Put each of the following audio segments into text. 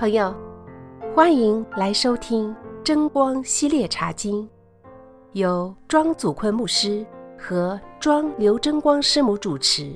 朋友，欢迎来收听真光系列茶经，由庄祖坤牧师和庄刘真光师母主持。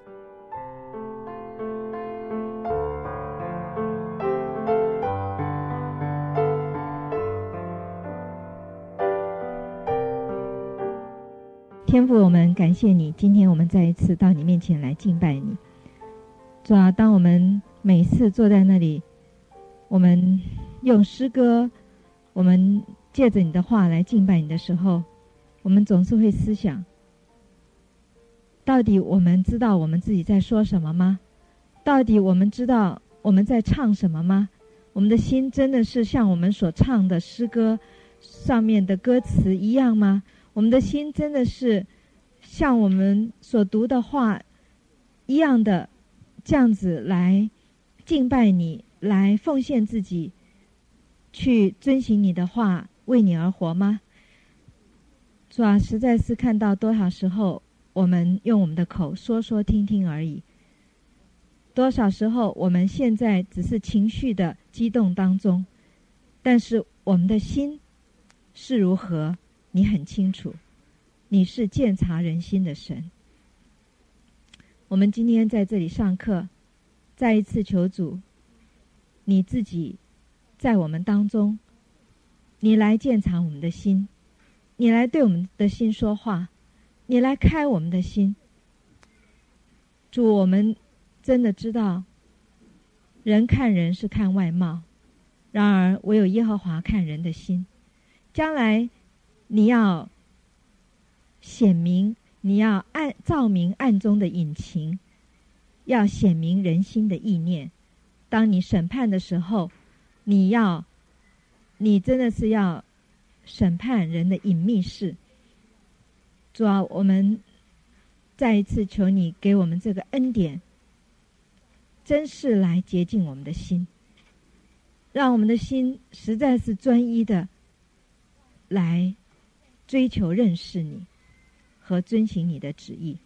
天父，我们感谢你，今天我们再一次到你面前来敬拜你。主啊，当我们每次坐在那里，我们用诗歌，我们借着你的话来敬拜你的时候，我们总是会思想，到底我们知道我们自己在说什么吗？到底我们知道我们在唱什么吗？我们的心真的是像我们所唱的诗歌上面的歌词一样吗？我们的心真的是像我们所读的话一样的这样子来敬拜你，来奉献自己，去遵行你的话，为你而活吗？主啊，实在是看到多少时候我们用我们的口说说听听而已，多少时候我们现在只是情绪的激动当中，但是我们的心是如何，你很清楚，你是鉴察人心的神。我们今天在这里上课，再一次求主，你自己在我们当中，你来鉴察我们的心，你来对我们的心说话，你来开我们的心。主，我们真的知道，人看人是看外貌，然而唯有耶和华看人的心。将来你要显明，你要照明暗中的隐情，要显明人心的意念。当你审判的时候，你真的是要审判人的隐秘事。主啊，我们再一次求你给我们这个恩典，真是来洁净我们的心，让我们的心实在是专一的来追求认识你和遵行你的旨意。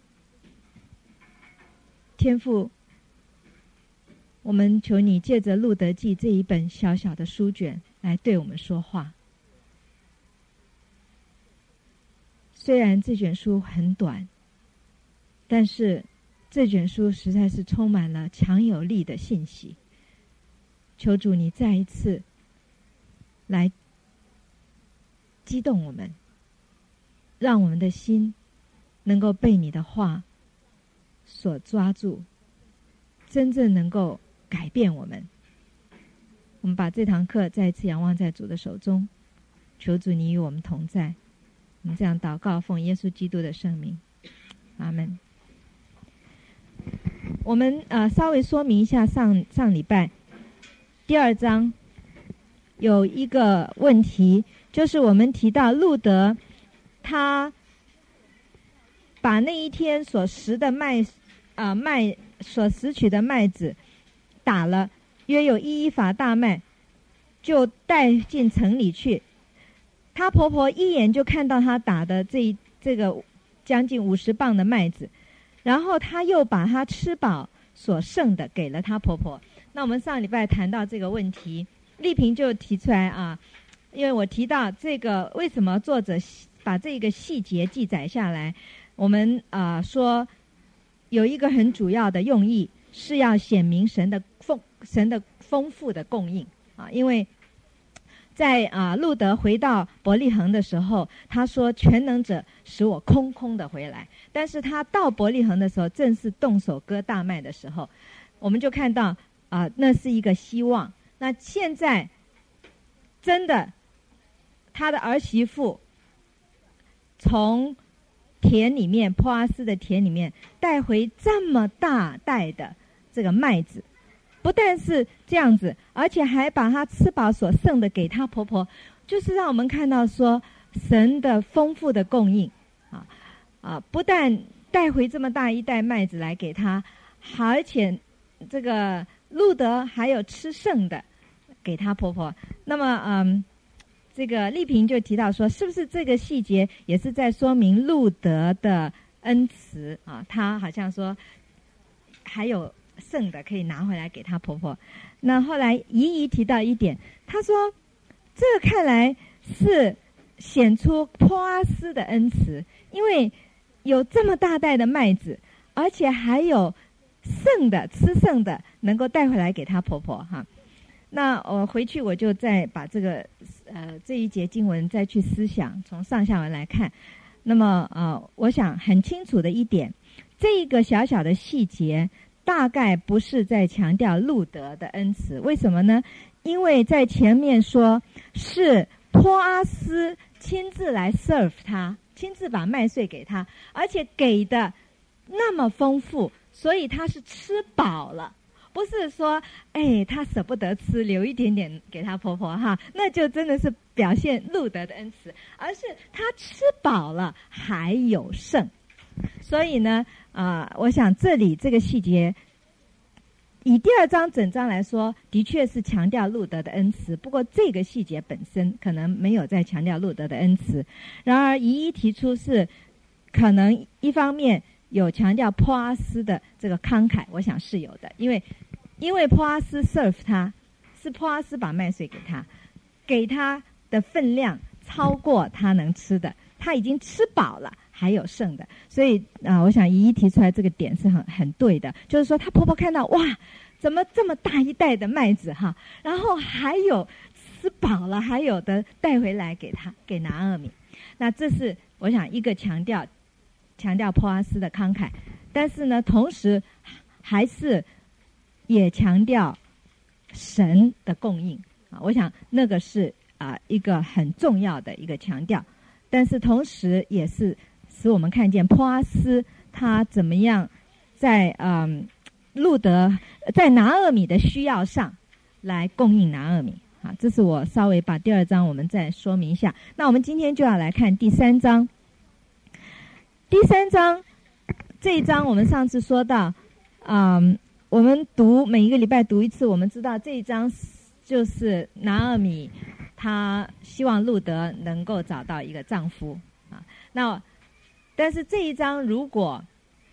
天父，我们求你借着路德记这一本小小的书卷来对我们说话。虽然这卷书很短，但是这卷书实在是充满了强有力的信息。求主你再一次来激动我们，让我们的心能够被你的话所抓住，真正能够改变我们。我们把这堂课再一次仰望在主的手中，求主你与我们同在。我们这样祷告，奉耶稣基督的圣名，阿们。我们稍微说明一下上礼拜第2章有一个问题，就是我们提到路德他把那一天所拾的所拾取的麦子打了约有1伊法大麦，就带进城里去。他婆婆一眼就看到他打的这个将近50磅的麦子，然后他又把他吃饱所剩的给了他婆婆。那我们上礼拜谈到这个问题，丽萍就提出来啊，因为我提到这个为什么作者把这个细节记载下来，我们说有一个很主要的用意是要显明神的丰富的供应啊。因为在路德回到伯利恒的时候，他说全能者使我空空的回来，但是他到伯利恒的时候正是动手割大麦的时候，我们就看到那是一个希望。那现在真的他的儿媳妇从田里面，波阿斯的田里面带回这么大袋的这个麦子，不但是这样子，而且还把他吃饱所剩的给他婆婆，就是让我们看到说神的丰富的供应不但带回这么大一袋麦子来给他，而且这个路德还有吃剩的给他婆婆。那么这个丽萍就提到说，是不是这个细节也是在说明路德的恩慈他好像说还有剩的可以拿回来给她婆婆。那后来姨姨提到一点，她说这看来是显出波阿斯的恩慈，因为有这么大袋的麦子，而且还有剩的吃剩的能够带回来给她婆婆哈。那我回去我就再把这一节经文再去思想，从上下文来看。那么我想很清楚的一点，这个小小的细节大概不是在强调路德的恩慈。为什么呢？因为在前面说是波阿斯亲自来 serve 他，亲自把麦穗给他，而且给的那么丰富，所以他是吃饱了，不是说他舍不得吃，留一点点给他婆婆哈，那就真的是表现路德的恩慈，而是他吃饱了还有剩。所以呢我想这里这个细节以第2章整章来说，的确是强调路德的恩慈，不过这个细节本身可能没有在强调路德的恩慈。然而姨姨提出是可能一方面有强调波阿斯的这个慷慨，我想是有的，因为波阿斯 serve 他，是波阿斯把麦穗给他，给他的分量超过他能吃的，他已经吃饱了还有剩的。所以我想姨姨提出来这个点是很对的，就是说她婆婆看到哇怎么这么大一袋的麦子哈，然后还有吃饱了还有的带回来给拿俄米。那这是我想一个强调波阿斯的慷慨，但是呢同时还是也强调神的供应我想那个是一个很重要的一个强调，但是同时也是使我们看见波阿斯他怎么样在路德在拿俄米的需要上来供应拿俄米这是我稍微把第2章我们再说明一下。那我们今天就要来看第3章。第3章这一章我们上次说到我们每一个礼拜读一次，我们知道这一章就是拿俄米她希望路德能够找到一个丈夫那但是这一章如果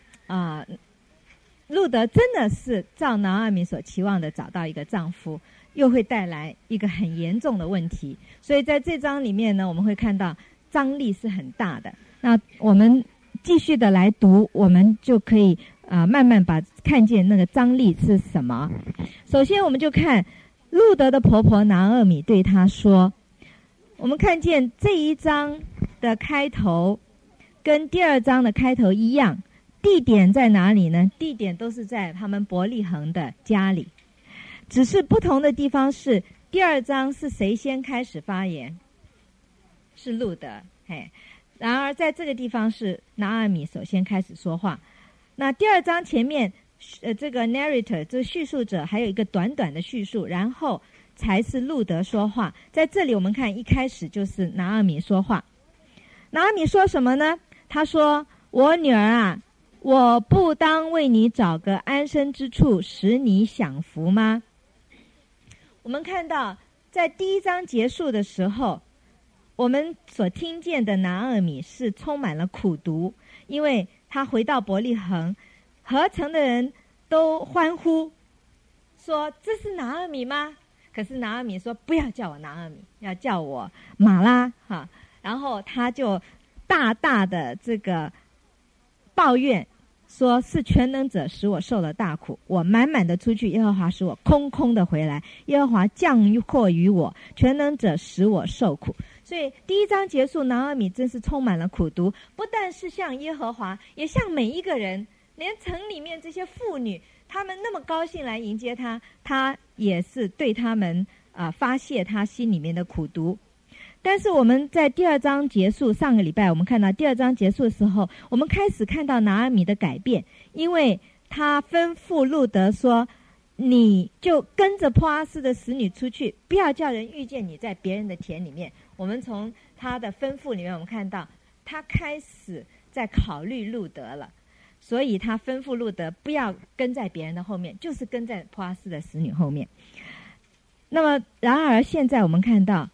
路德真的是照拿俄米所期望的找到一个丈夫，又会带来一个很严重的问题。所以在这章里面呢，我们会看到张力是很大的。那我们继续的来读，我们就可以慢慢看见那个张力是什么。首先我们就看路德的婆婆拿俄米对她说，我们看见这一章的开头跟第2章的开头一样，地点在哪里呢？地点都是在他们伯利恒的家里，只是不同的地方是第2章是谁先开始发言？是路德。然而在这个地方是拿俄米首先开始说话。那第2章前面这个 narrator 这个叙述者还有一个短短的叙述，然后才是路德说话。在这里我们看一开始就是拿俄米说话。拿俄米说什么呢？他说，我女儿我不当为你找个安身之处，使你享福吗？我们看到在第1章结束的时候，我们所听见的拿俄米是充满了苦毒，因为他回到伯利恒，合城的人都欢呼说，这是拿俄米吗？可是拿俄米说，不要叫我拿俄米，要叫我玛拉然后他就大大的这个抱怨说，是全能者使我受了大苦，我满满的出去，耶和华使我空空的回来，耶和华降祸于我，全能者使我受苦。所以第1章结束，拿俄米真是充满了苦毒，不但是向耶和华，也向每一个人，连城里面这些妇女，他们那么高兴来迎接他，他也是对他们发泄他心里面的苦毒。但是我们在第2章结束，上个礼拜我们看到第2章结束的时候，我们开始看到拿俄米的改变，因为他吩咐路德说，你就跟着波阿斯的使女出去，不要叫人遇见你在别人的田里面。我们从他的吩咐里面我们看到他开始在考虑路德了，所以他吩咐路德不要跟在别人的后面，就是跟在波阿斯的使女后面。那么然而现在我们看到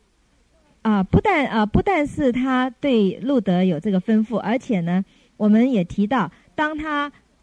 不但是他对路德有这个吩咐，而且呢我们也提到，当他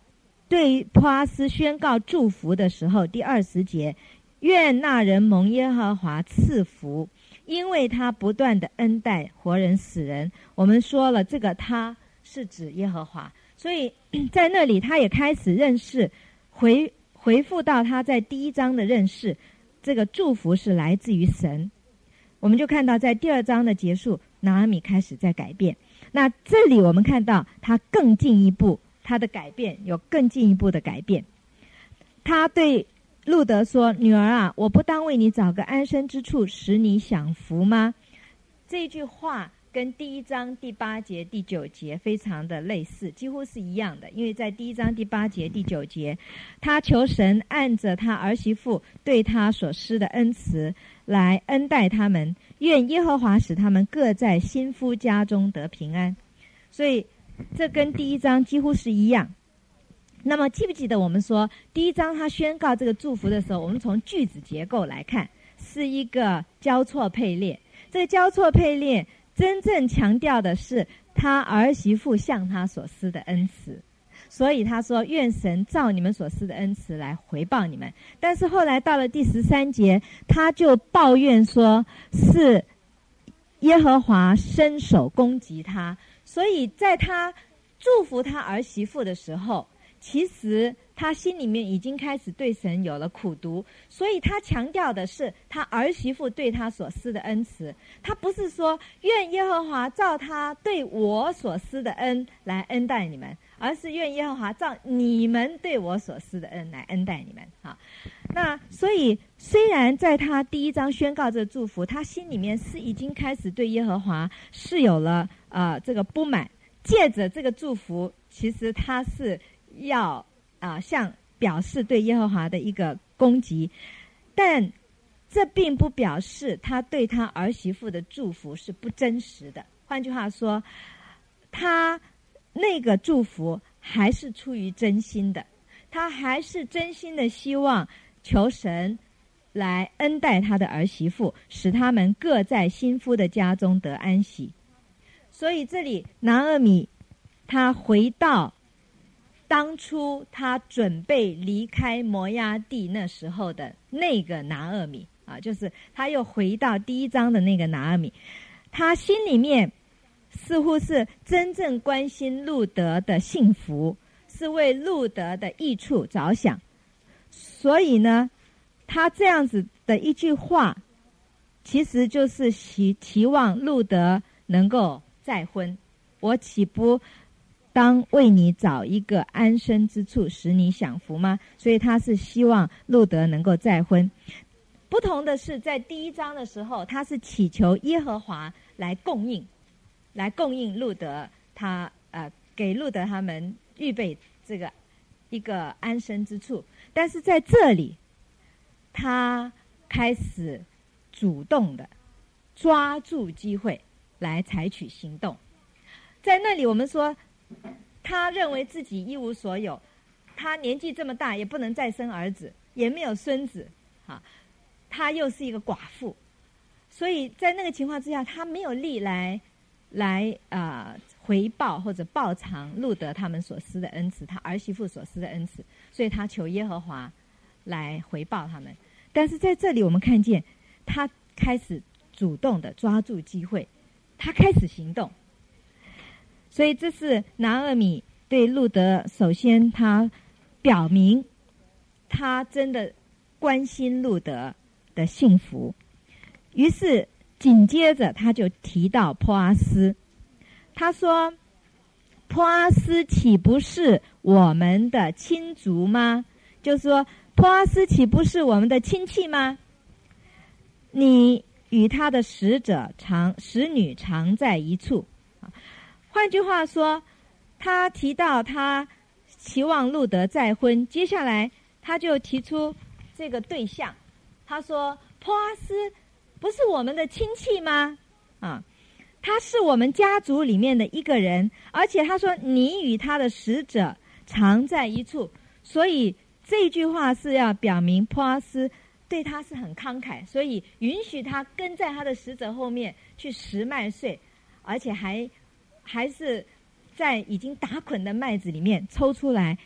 对波阿斯宣告祝福的时候，第20节，愿那人蒙耶和华赐福，因为他不断的恩待活人死人。我们说了，这个他是指耶和华，所以在那里他也开始认识，回复到他在第1章的认识，这个祝福是来自于神。我们就看到在第2章的结束，拿俄米开始在改变。那这里我们看到他更进一步，他的改变有更进一步的改变。他对路德说：女儿啊，我不当为你找个安身之处，使你享福吗？这句话跟第1章第8节第9节非常的类似，几乎是一样的。因为在第1章第8节第9节，他求神按着他儿媳妇对他所施的恩慈来恩待他们，愿耶和华使他们各在新夫家中得平安。所以这跟第1章几乎是一样。那么记不记得我们说第1章他宣告这个祝福的时候，我们从句子结构来看是一个交错配列。这个交错配列真正强调的是他儿媳妇向他所施的恩慈，所以他说愿神照你们所施的恩慈来回报你们。但是后来到了第13节，他就抱怨说是耶和华伸手攻击他。所以在他祝福他儿媳妇的时候，其实他心里面已经开始对神有了苦毒，所以他强调的是他儿媳妇对他所施的恩慈。他不是说愿耶和华照他对我所施的恩来恩待你们，而是愿耶和华照你们对我所施的恩来恩待你们。好，那所以虽然在他第1章宣告这个祝福，他心里面是已经开始对耶和华是有了这个不满，借着这个祝福，其实他是要向表示对耶和华的一个攻击，但这并不表示他对他儿媳妇的祝福是不真实的。换句话说，他那个祝福还是出于真心的，他还是真心的希望求神来恩待他的儿媳妇，使他们各在新夫的家中得安息。所以这里拿俄米他回到当初他准备离开摩押地那时候的那个拿俄米就是他又回到第1章的那个拿俄米，他心里面似乎是真正关心路德的幸福，是为路德的益处着想。所以呢，他这样子的一句话，其实就是期望路德能够再婚。我岂不当为你找一个安身之处，使你享福吗？所以他是希望路德能够再婚。不同的是，在第1章的时候，他是祈求耶和华来供应路德，他给路德他们预备这个一个安身之处。但是在这里，他开始主动的抓住机会来采取行动。在那里我们说他认为自己一无所有，他年纪这么大也不能再生儿子，也没有孙子他又是一个寡妇，所以在那个情况之下，他没有力来回报或者报偿路德他们所施的恩慈，他儿媳妇所施的恩慈，所以他求耶和华来回报他们。但是在这里我们看见他开始主动的抓住机会，他开始行动。所以这是拿俄米对路德，首先他表明他真的关心路德的幸福。于是紧接着他就提到波阿斯，他说波阿斯岂不是我们的亲族吗？就是说波阿斯岂不是我们的亲戚吗？你与他的使女常在一处。换句话说，他提到他期望路德再婚，接下来他就提出这个对象，他说波阿斯不是我们的亲戚吗？他是我们家族里面的一个人，而且他说你与他的使者常在一处，所以这句话是要表明波阿斯对他是很慷慨，所以允许他跟在他的使者后面去拾麦穗，而且还是在已经打捆的麦子里面抽出来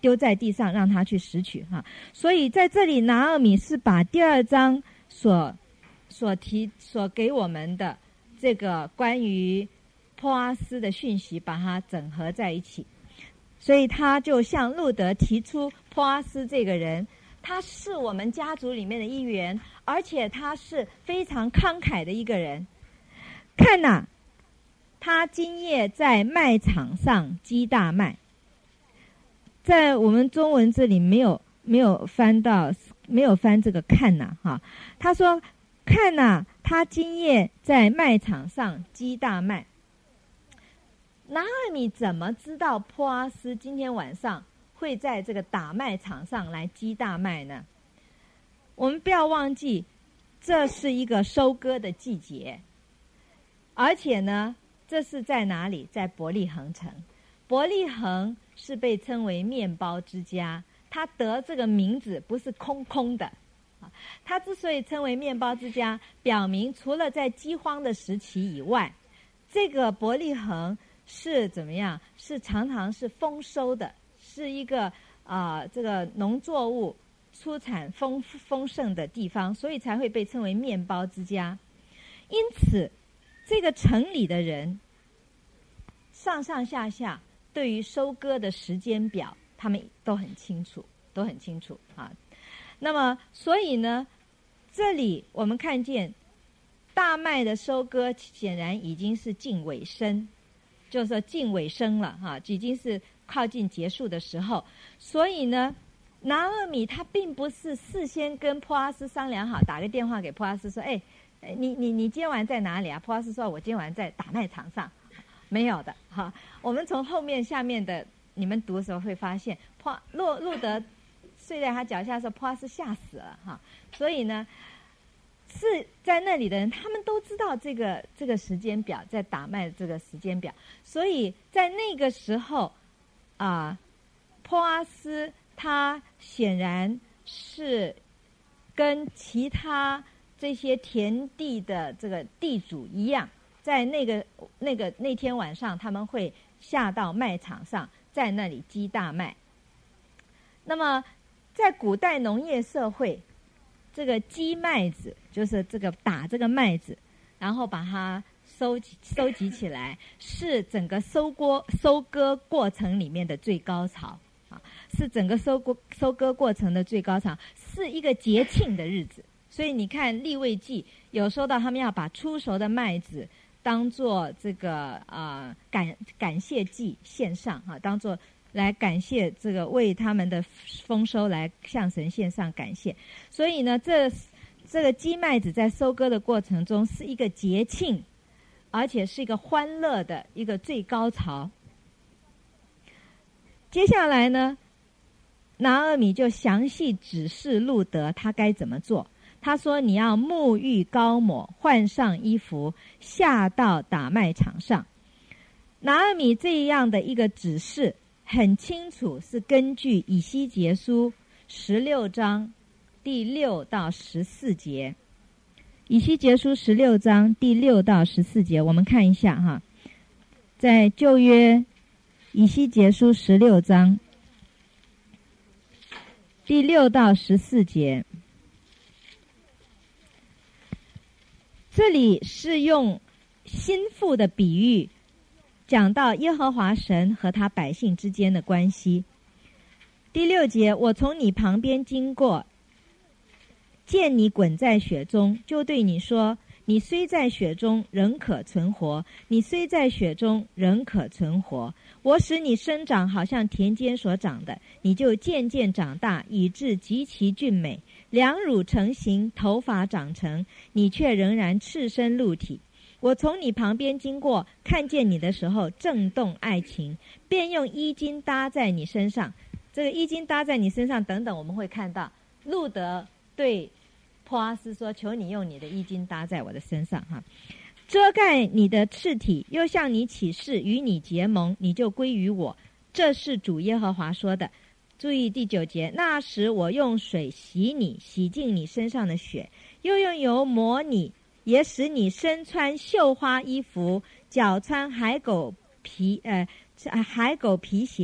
丢在地上让他去拾取哈。所以在这里拿俄米是把第2章所给我们的这个关于波阿斯的讯息把它整合在一起，所以他就向路德提出波阿斯这个人，他是我们家族里面的一员，而且他是非常慷慨的一个人。看哪，他今夜在麦场上积大麦。在我们中文这里没有翻这个看哪哈。他说看哪，他今夜在麦场上积大麦。拿俄米怎么知道波阿斯今天晚上会在这个打麦场上来积大麦呢？我们不要忘记，这是一个收割的季节，而且呢，这是在哪里？在伯利恒城。伯利恒是被称为面包之家，它得这个名字不是空空的。它之所以称为面包之家，表明除了在饥荒的时期以外，这个伯利恒是怎么样？是常常是丰收的，是一个这个农作物出产丰盛的地方，所以才会被称为面包之家。因此，这个城里的人上上下下对于收割的时间表，他们都很清楚啊。那么，所以呢，这里我们看见大麦的收割显然已经是近尾声，就是说近尾声了哈，已经是靠近结束的时候。所以呢，拿俄米他并不是事先跟波阿斯商量好，打个电话给波阿斯说：“哎，你今天晚上在哪里啊？”波阿斯说：“我今天晚上在打麦场上。”没有的哈。我们从后面下面的你们读的时候会发现，路德睡在他脚下的时候，波阿斯吓死了哈。所以呢，是在那里的人，他们都知道这个时间表，在打麦的这个时间表。所以在那个时候波阿斯他显然是跟其他这些田地的这个地主一样，在那天晚上，他们会下到麦场上，在那里积大麦。那么在古代农业社会，这个积麦子就是这个打这个麦子，然后把它收集起来，是整个收割过程里面的最高潮啊，是整个收割过程的最高潮，是一个节庆的日子。所以你看利未记有说到，他们要把初熟的麦子当做这个感谢祭献上啊，当做来感谢这个为他们的丰收来向神献上感谢。所以呢，这个积麦子在收割的过程中是一个节庆，而且是一个欢乐的一个最高潮。接下来呢，拿俄米就详细指示路德他该怎么做。他说：“你要沐浴膏抹，换上衣服，下到打麦场上。”拿俄米这样的一个指示很清楚，是根据以西结书16章第6到14节。以西结书16章第6到14节，我们看一下哈，在旧约以西结书16章第6到14节。这里是用心腹的比喻讲到耶和华神和他百姓之间的关系。第6节，我从你旁边经过，见你滚在血中，就对你说，你虽在血中仍可存活，你虽在血中仍可存活。我使你生长好像田间所长的，你就渐渐长大，以致极其俊美，两乳成形，头发长成，你却仍然赤身露体。我从你旁边经过，看见你的时候震动爱情，便用衣襟搭在你身上。这个衣襟搭在你身上等等，我们会看到路德对波阿斯说，求你用你的衣襟搭在我的身上哈，遮盖你的赤体，又向你起誓，与你结盟，你就归于我。这是主耶和华说的。注意第9节，那时我用水洗你，洗净你身上的血，又用油抹你，也使你身穿绣花衣服，脚穿海狗皮鞋，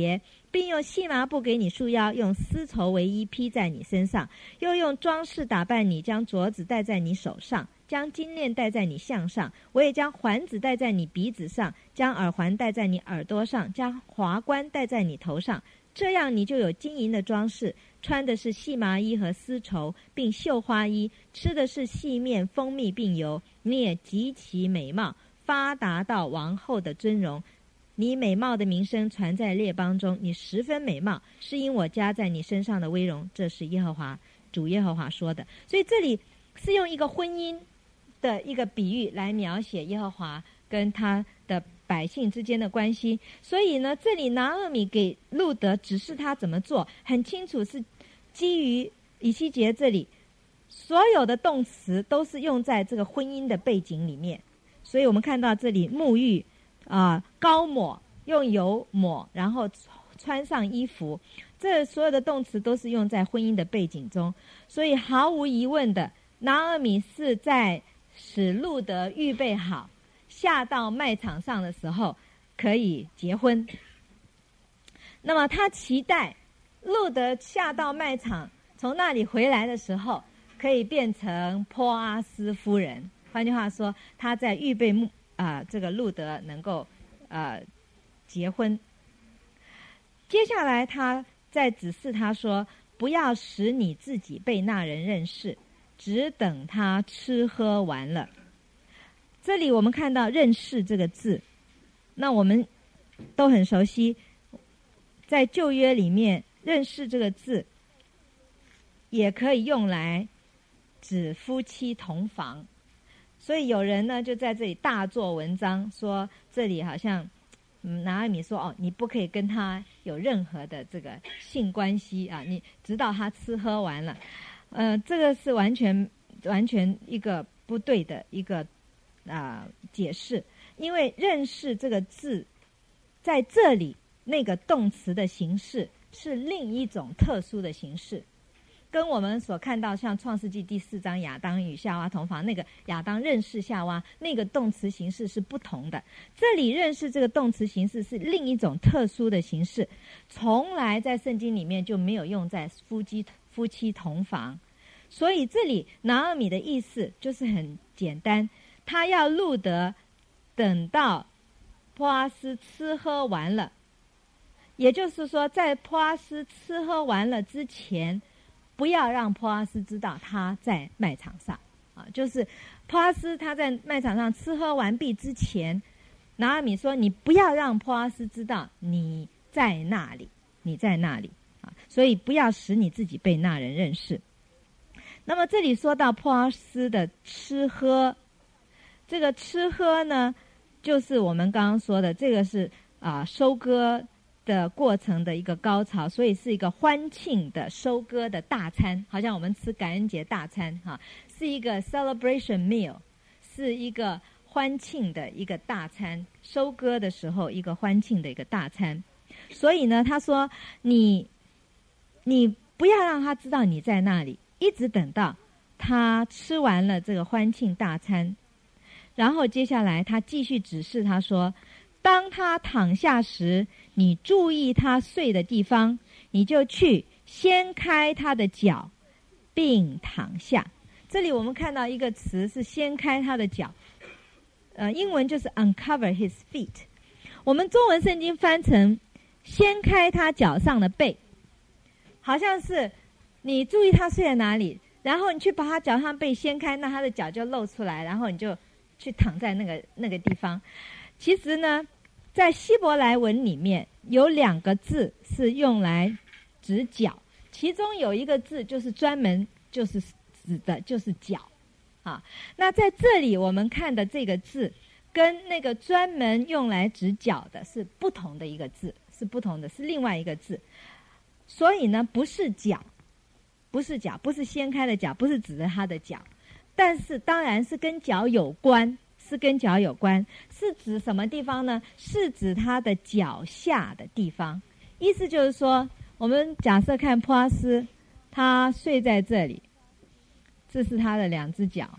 并用细麻布给你束腰，用丝绸为衣披在你身上，又用装饰打扮你，将镯子戴在你手上，将金链戴在你项上，我也将环子戴在你鼻子上，将耳环戴在你耳朵上，将华冠戴在你头上。这样你就有金银的装饰，穿的是细麻衣和丝绸，并绣花衣，吃的是细面、蜂蜜并油。你也极其美貌，发达到王后的尊荣。你美貌的名声传在列邦中，你十分美貌，是因我加在你身上的威荣。这是耶和华主耶和华说的。所以这里是用一个婚姻的一个比喻来描写耶和华跟他的百姓之间的关系。所以呢，这里拿俄米给路得指示他怎么做，很清楚是基于以西结这里所有的动词都是用在这个婚姻的背景里面。所以我们看到这里沐浴膏抹，用油抹，然后穿上衣服，这所有的动词都是用在婚姻的背景中。所以毫无疑问的，拿俄米是在使路得预备好下到卖场上的时候可以结婚。那么他期待路得下到卖场，从那里回来的时候可以变成波阿斯夫人。换句话说，他在预备这个路得能够结婚。接下来他再指示他说，不要使你自己被那人认识，只等他吃喝完了。这里我们看到认识这个字，那我们都很熟悉，在旧约里面认识这个字也可以用来指夫妻同房。所以有人呢就在这里大做文章，说这里好像拿俄米说你不可以跟他有任何的这个性关系啊，你直到他吃喝完了。这个是完全一个不对的一个解释。因为认识这个字在这里那个动词的形式是另一种特殊的形式，跟我们所看到像创世纪第4章亚当与夏娃同房，那个亚当认识夏娃那个动词形式是不同的。这里认识这个动词形式是另一种特殊的形式，从来在圣经里面就没有用在夫妻同房。所以这里拿俄米的意思就是很简单，他要路得等到波阿斯吃喝完了，也就是说在波阿斯吃喝完了之前，不要让波阿斯知道他在卖场上就是波阿斯他在卖场上吃喝完毕之前，拿俄米说你不要让波阿斯知道你在那里所以不要使你自己被那人认识。那么这里说到波阿斯的吃喝，这个吃喝呢就是我们刚刚说的，这个是收割的过程的一个高潮，所以是一个欢庆的收割的大餐，好像我们吃感恩节大餐是一个 celebration meal， 是一个欢庆的一个大餐，收割的时候一个欢庆的一个大餐。所以呢他说你不要让他知道你在那里，一直等到他吃完了这个欢庆大餐。然后接下来他继续指示他说，当他躺下时，你注意他睡的地方，你就去掀开他的脚并躺下。这里我们看到一个词是掀开他的脚，英文就是 uncover his feet， 我们中文圣经翻成掀开他脚上的背，好像是你注意他睡在哪里，然后你去把他脚上背掀开，那他的脚就露出来，然后你就去躺在那个地方。其实呢在希伯来文里面有2个字是用来指脚，其中有一个字就是专门就是指的就是脚那在这里我们看的这个字跟那个专门用来指脚的是不同的一个字，是不同的，是另外一个字。所以呢不是脚，不是掀开的脚，不是指的他的脚，但是当然是跟脚有关，是指什么地方呢？是指他的脚下的地方。意思就是说，我们假设看波阿斯他睡在这里，这是他的2只脚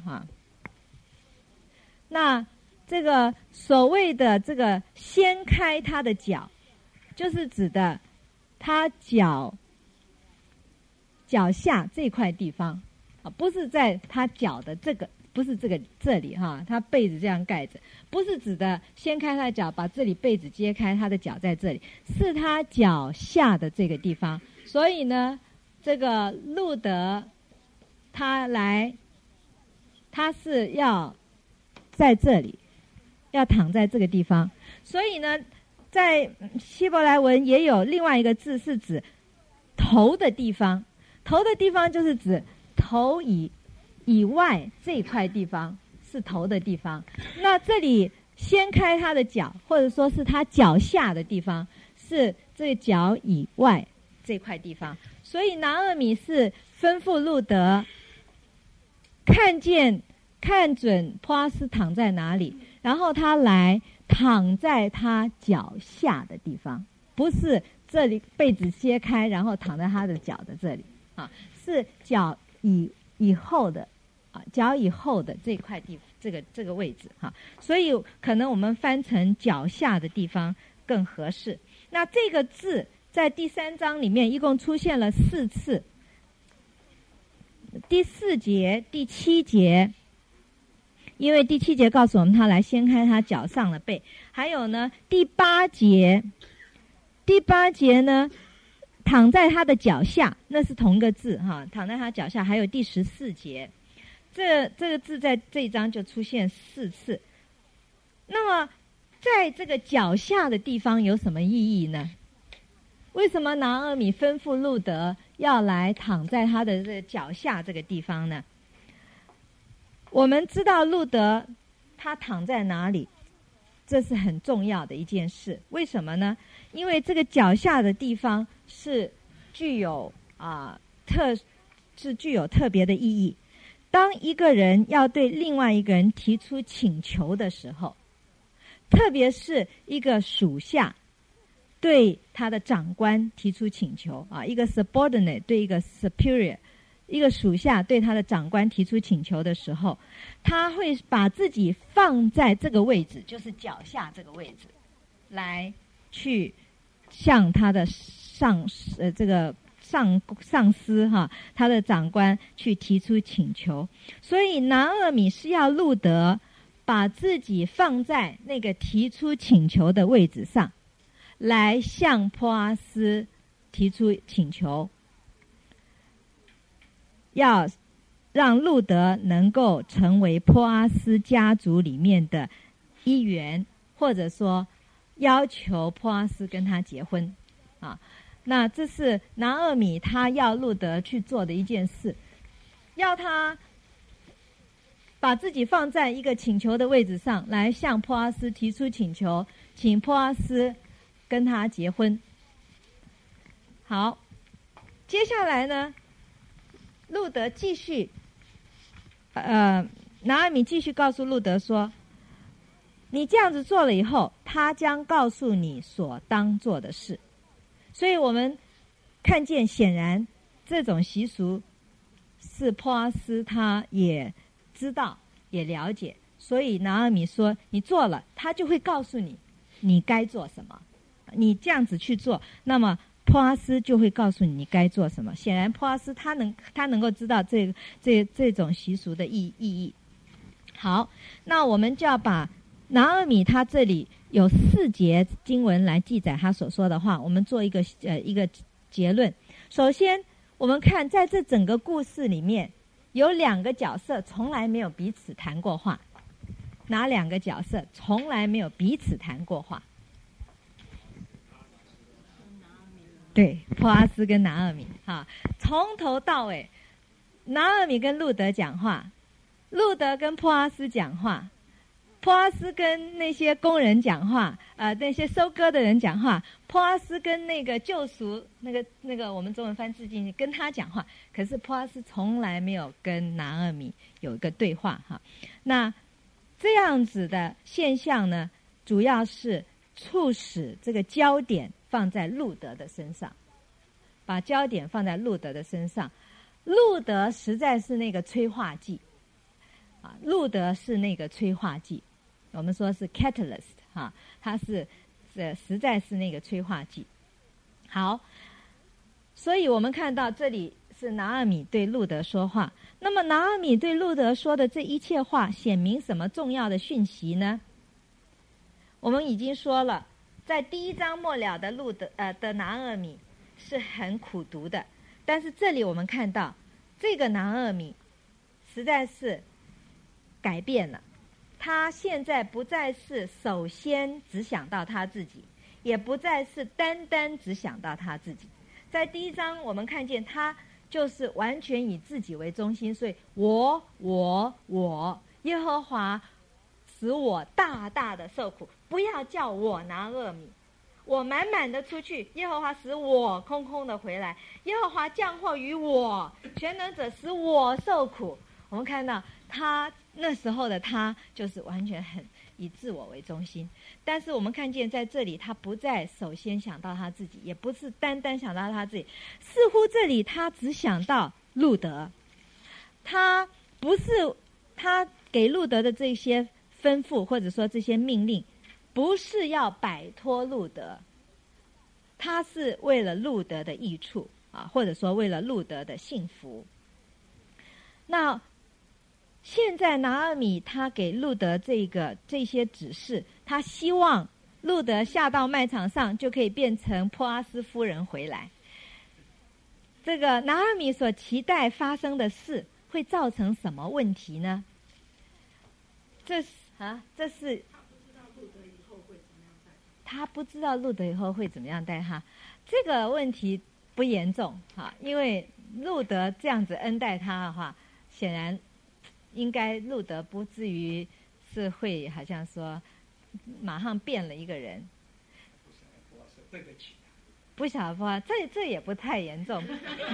那这个所谓的这个掀开他的脚，就是指的他脚下这块地方啊，不是在他脚的这个，不是这里哈，他被子这样盖着，不是指的掀开他的脚，把这里被子揭开，他的脚在这里，是他脚下的这个地方。所以呢，这个路德他是要在这里，要躺在这个地方。所以呢，在希伯来文也有另外一个字是指头的地方，头的地方就是指头以外这一块地方是头的地方。那这里掀开他的脚，或者说是他脚下的地方，是这脚以外这块地方。所以拿俄米是吩咐路德看准波阿斯躺在哪里，然后他来躺在他脚下的地方，不是这里被子揭开然后躺在他的脚的这里啊，是脚以后的啊，脚以后的这块地这个位置哈，所以可能我们翻成脚下的地方更合适。那这个字在第3章里面一共出现了4次，第4节、第7节。因为第7节告诉我们他来掀开他脚上的被，还有呢第8节呢躺在他的脚下，那是同一个字哈，躺在他脚下。还有第14节，这个字在这一章就出现4次。那么在这个脚下的地方有什么意义呢？为什么拿俄米吩咐路德要来躺在他的这个脚下这个地方呢？我们知道路德他躺在哪里，这是很重要的一件事。为什么呢？因为这个脚下的地方是具有特别的意义。当一个人要对另外一个人提出请求的时候，特别是一个属下对他的长官提出请求啊，一个 subordinate 对一个 superior， 一个属下对他的长官提出请求的时候，他会把自己放在这个位置，就是脚下这个位置，来去向他的上司哈，他的长官去提出请求。所以拿俄米是要路德把自己放在那个提出请求的位置上，来向波阿斯提出请求，要让路德能够成为波阿斯家族里面的一员，或者说要求波阿斯跟他结婚啊。那这是拿俄米他要路德去做的一件事，要他把自己放在一个请求的位置上，来向波阿斯提出请求，请波阿斯跟他结婚。好，接下来呢，路德继续拿俄米继续告诉路德说，你这样子做了以后，他将告诉你所当做的事。所以我们看见，显然这种习俗是波阿斯他也知道也了解，所以拿俄米说你做了，他就会告诉你你该做什么，你这样子去做，那么波阿斯就会告诉你该做什么。显然波阿斯他能够知道这种习俗的意义。好，那我们就要把拿俄米他这里有4节经文来记载他所说的话，我们做一个结论。首先我们看在这整个故事里面有2个角色从来没有彼此谈过话。哪2个角色从来没有彼此谈过话？对，波阿斯跟拿俄米哈，从头到尾，拿俄米跟路德讲话，路德跟波阿斯讲话，波阿斯跟那些工人讲话，那些收割的人讲话，波阿斯跟那个救赎那个我们中文翻字进去跟他讲话，可是波阿斯从来没有跟拿俄米有一个对话哈。那这样子的现象呢，主要是促使这个焦点放在路德的身上，把焦点放在路德的身上。路德实在是那个催化剂啊，路德是那个催化剂，我们说是 catalyst 哈，它是实在是那个催化剂。好， 所以我们看到这里是拿俄米对路德说话。那么拿俄米对路德说的这一切话显明什么重要的讯息呢？我们已经说了，在第1章末了的的拿俄米是很苦读的，但是这里我们看到这个拿俄米实在是改变了，他现在不再是首先只想到他自己，也不再是单单只想到他自己。在第1章我们看见他就是完全以自己为中心，所以我耶和华使我大大的受苦，不要叫我拿俄米，我满满的出去，耶和华使我空空的回来，耶和华降祸于我，全能者使我受苦。我们看到他那时候的他就是完全很以自我为中心，但是我们看见在这里他不再首先想到他自己，也不是单单想到他自己，似乎这里他只想到路德，他不是他给路德的这些吩咐或者说这些命令不是要摆脱路德，他是为了路德的益处啊，或者说为了路德的幸福。那现在拿俄米他给路德这些指示，他希望路德下到卖场上就可以变成波阿斯夫人回来。这个拿俄米所期待发生的事会造成什么问题呢？这是他不知道路德以后会怎么样待他。这个问题不严重哈，因为路德这样子恩待他的话，显然应该路德不至于是会好像说马上变了一个人。不晓得，这也不太严重。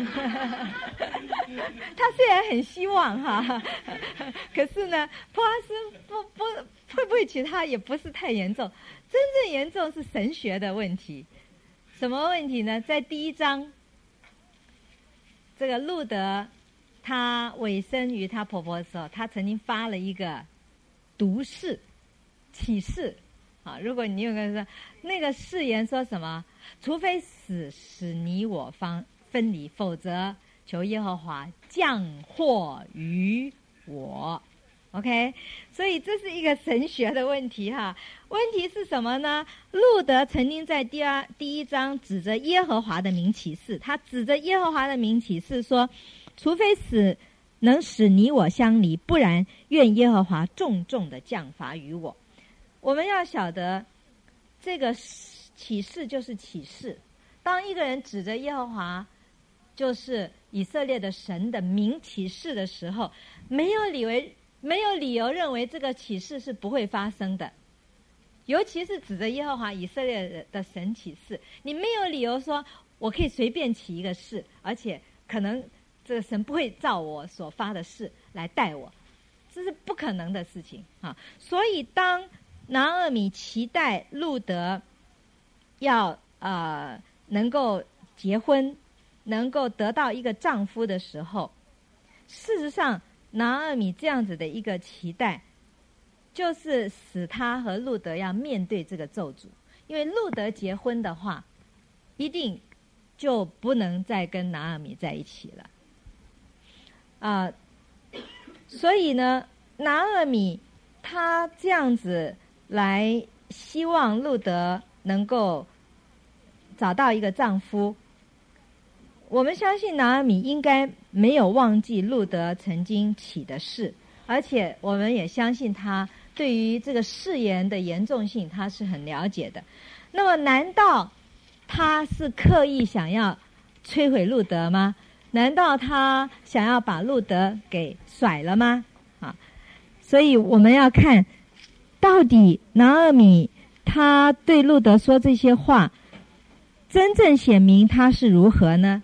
他虽然很希望哈，可是呢，波阿斯会不会娶她也不是太严重。真正严重是神学的问题。什么问题呢？在第1章，这个路德他委身于他婆婆的时候，他曾经发了一个毒誓启示啊。如果你有个说那个誓言说什么，除非死使你我方分离，否则求耶和华降祸于我。OK， 所以这是一个神学的问题哈。问题是什么呢？路德曾经在第1章指着耶和华的名起誓，他指着耶和华的名起誓说，除非能使你我相离，不然愿耶和华重重的降罚于我。我们要晓得，这个起誓就是起誓。当一个人指着耶和华，就是以色列的神的名起誓的时候，没有理由认为这个起誓是不会发生的。尤其是指着耶和华以色列的神起誓，你没有理由说我可以随便起一个誓，而且可能这个神不会照我所发的誓来待我，这是不可能的事情啊。所以当拿俄米期待路德要能够结婚，能够得到一个丈夫的时候，事实上拿俄米这样子的一个期待，就是使他和路德要面对这个咒诅。因为路德结婚的话，一定就不能再跟拿俄米在一起了所以呢，拿俄米他这样子来希望路德能够找到一个丈夫。我们相信拿俄米应该没有忘记路德曾经起的誓，而且我们也相信他对于这个誓言的严重性他是很了解的。那么难道他是刻意想要摧毁路德吗？难道他想要把路德给甩了吗？所以我们要看到底拿俄米他对路德说这些话真正显明他是如何呢？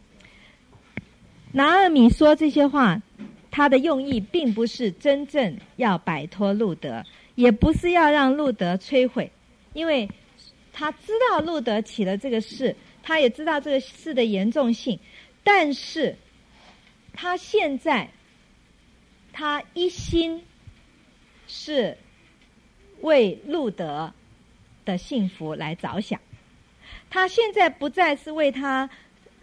拿俄米说这些话，他的用意并不是真正要摆脱路德，也不是要让路德摧毁，因为他知道路德起了这个誓，他也知道这个事的严重性，但是他现在他一心是为路德的幸福来着想。他现在不再是为他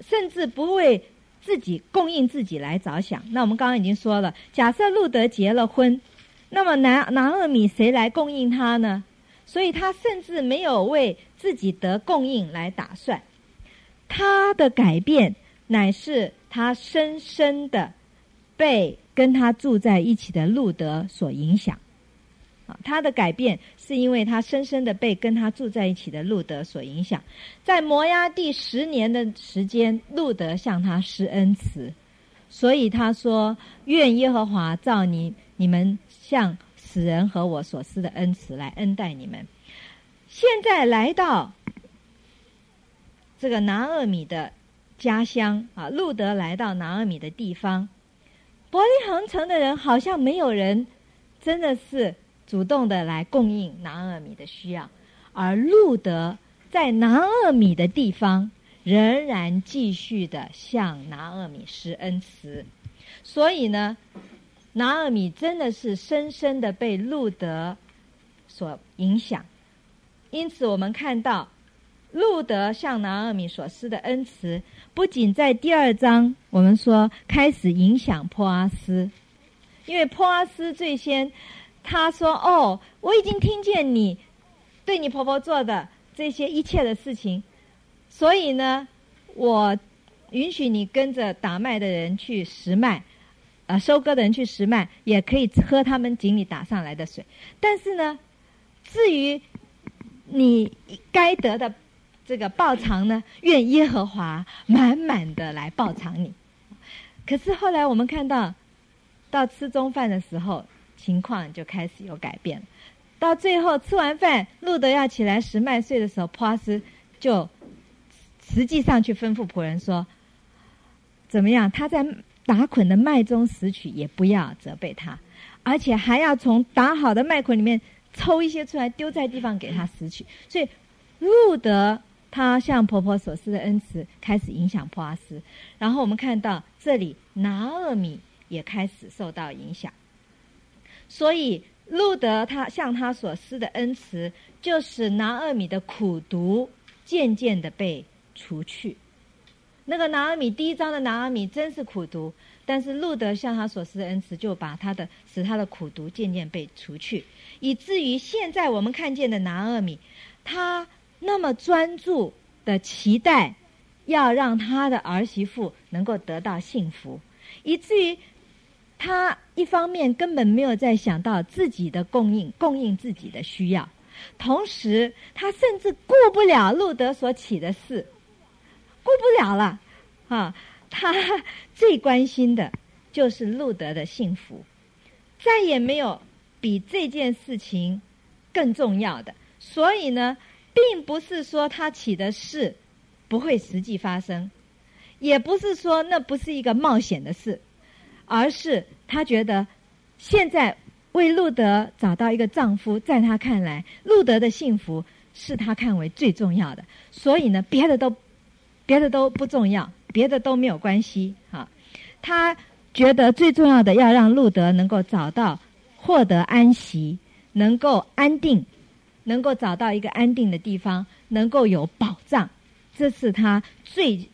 甚至不为自己供应自己来着想。那我们刚刚已经说了，假设路德结了婚，那么拿俄米谁来供应他呢？所以他甚至没有为自己得供应来打算。他的改变乃是他深深的被跟他住在一起的路德所影响。他的改变是因为他深深的被跟他住在一起的路德所影响。在摩押地10年的时间，路德向他施恩慈，所以他说，愿耶和华照你们向死人和我所施的恩慈来恩待你们。现在来到这个拿俄米的家乡啊，路德来到拿俄米的地方，伯利恒城的人好像没有人真的是主动的来供应拿俄米的需要，而路德在拿俄米的地方仍然继续的向拿俄米施恩慈。所以呢，拿俄米真的是深深的被路德所影响。因此我们看到路德向拿俄米所施的恩慈，不仅在第2章我们说开始影响波阿斯，因为波阿斯最先他说，我已经听见你对你婆婆做的这些一切的事情，所以呢，我允许你跟着打麦的人去拾麦，收割的人去拾麦，也可以喝他们井里打上来的水。但是呢，至于你该得的这个报偿呢，愿耶和华满满的来报偿你。可是后来我们看到吃中饭的时候，情况就开始有改变了。到最后吃完饭，路德要起来拾麦穗的时候，波阿斯就实际上去吩咐仆人说，怎么样，他在打捆的麦中拾取，也不要责备他，而且还要从打好的麦捆里面抽一些出来丢在地方给他拾取。所以路德他向婆婆所施的恩慈开始影响波阿斯。然后我们看到这里拿俄米也开始受到影响。所以路德他向他所施的恩慈，就使拿俄米的苦毒渐渐的被除去。那个拿俄米第1章的拿俄米真是苦毒，但是路德向他所施的恩慈，就把使他的苦毒渐渐被除去，以至于现在我们看见的拿俄米，他那么专注的期待要让他的儿媳妇能够得到幸福，以至于他一方面根本没有在想到自己的供应自己的需要，同时他甚至顾不了路德所起的事，顾不了了啊！他最关心的就是路德的幸福，再也没有比这件事情更重要的。所以呢，并不是说他起的事不会实际发生，也不是说那不是一个冒险的事，而是他觉得现在为路德找到一个丈夫，在他看来路德的幸福是他看为最重要的。所以呢，别的都不重要，别的都没有关系啊。他觉得最重要的要让路德能够获得安息，能够安定，能够找到一个安定的地方，能够有保障，这是他最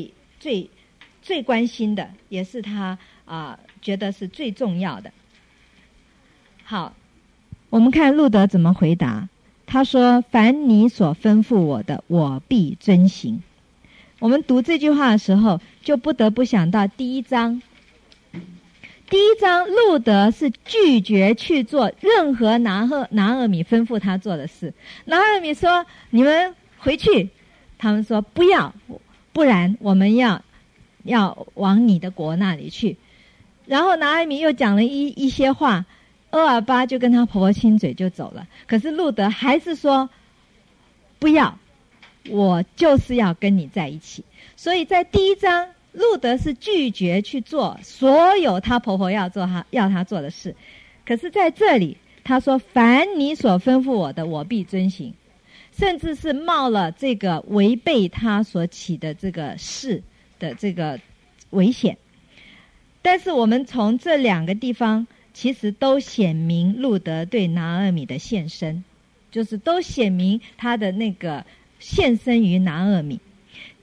关心的，也是他觉得是最重要的。好，我们看路德怎么回答。他说，凡你所吩咐我的，我必遵行。我们读这句话的时候，就不得不想到第1章。第1章路德是拒绝去做任何拿俄米吩咐他做的事。拿俄米说，你们回去，他们说不要，不然我们要往你的国那里去。然后拿俄米又讲了一些话，俄尔巴就跟他婆婆亲嘴就走了。可是路德还是说不要，我就是要跟你在一起。所以在第1章路德是拒绝去做所有他婆婆要他做的事。可是在这里他说，凡你所吩咐我的，我必遵行，甚至是冒了这个违背他所起的这个事的这个危险。但是我们从这2个地方其实都显明路德对拿俄米的献身，就是都显明他的那个献身于拿俄米。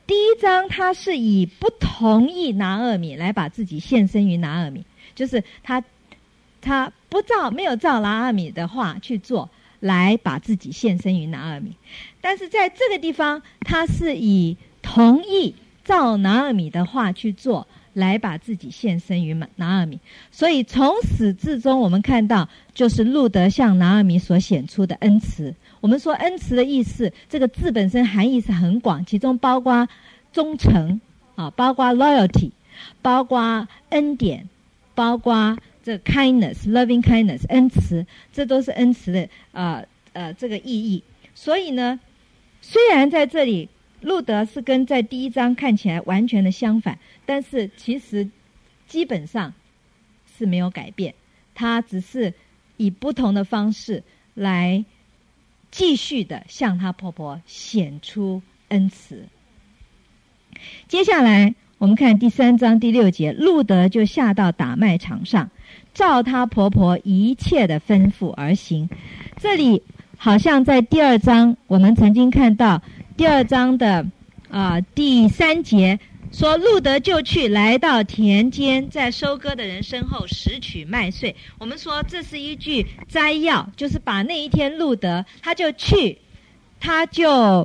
第一章他是以不同意拿俄米来把自己献身于拿俄米，就是他没有照拿俄米的话去做，来把自己献身于拿俄米。但是在这个地方，他是以同意照拿俄米的话去做，来把自己献身于拿俄米。所以从始至终我们看到，就是路德向拿俄米所显出的恩慈。我们说恩慈的意思，这个字本身含义是很广，其中包括忠诚啊，包括 loyalty， 包括恩典，包括这 kindness、loving kindness 恩慈，这都是恩慈的这个意义。所以呢，虽然在这里路德是跟在第一章看起来完全的相反，但是其实基本上是没有改变，他只是以不同的方式来继续的向她婆婆显出恩慈。接下来我们看第3章第6节，路德就下到打麦场上，照她婆婆一切的吩咐而行。这里好像在第2章我们曾经看到第2章的第3节说，路德就去来到田间，在收割的人身后拾取麦穗。我们说这是一句摘要，就是把那一天路德他就去，他就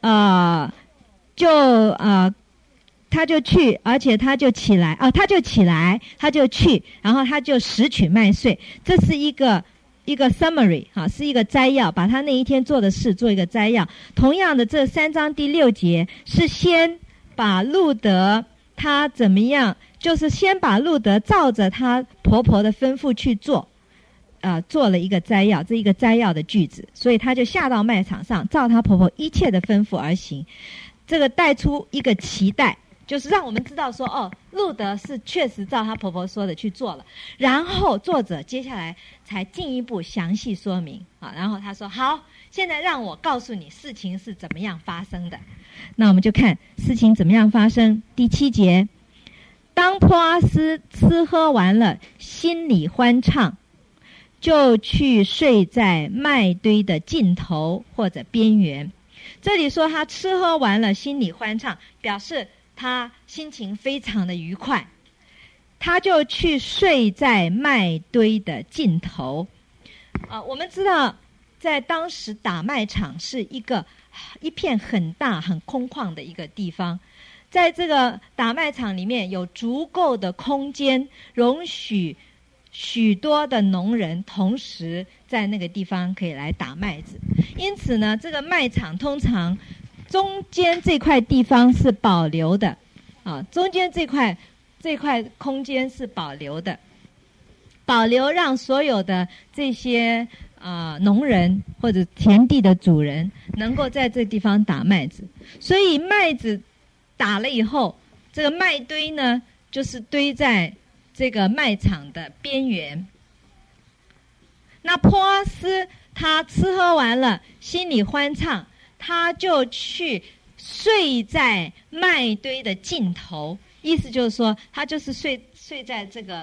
去，而且他就起来，他就去，然后他就拾取麦穗。这是一个 summary 是一个摘要，把他那一天做的事做一个摘要。同样的，这3章第6节是先把路德他怎么样，就是先把路德照着他婆婆的吩咐去做，做了一个摘要，这一个摘要的句子。所以他就下到麦场上，照他婆婆一切的吩咐而行。这个带出一个期待，就是让我们知道说，路德是确实照他婆婆说的去做了。然后作者接下来才进一步详细说明然后他说，好，现在让我告诉你事情是怎么样发生的。那我们就看事情怎么样发生。第7节，当波阿斯吃喝完了，心里欢畅，就去睡在麦堆的尽头或者边缘。这里说他吃喝完了，心里欢畅，表示他心情非常的愉快，他就去睡在麦堆的尽头。我们知道在当时打麦场是一片很大很空旷的一个地方，在这个打麦场里面有足够的空间容许许多的农人同时在那个地方可以来打麦子。因此呢，这个麦场通常中间这块地方是保留的中间这块空间是保留的，保留让所有的这些农人或者田地的主人能够在这地方打麦子。所以麦子打了以后，这个麦堆呢就是堆在这个麦场的边缘。那波阿斯他吃喝完了，心里欢畅，他就去睡在麦堆的尽头。意思就是说，他就是睡在这个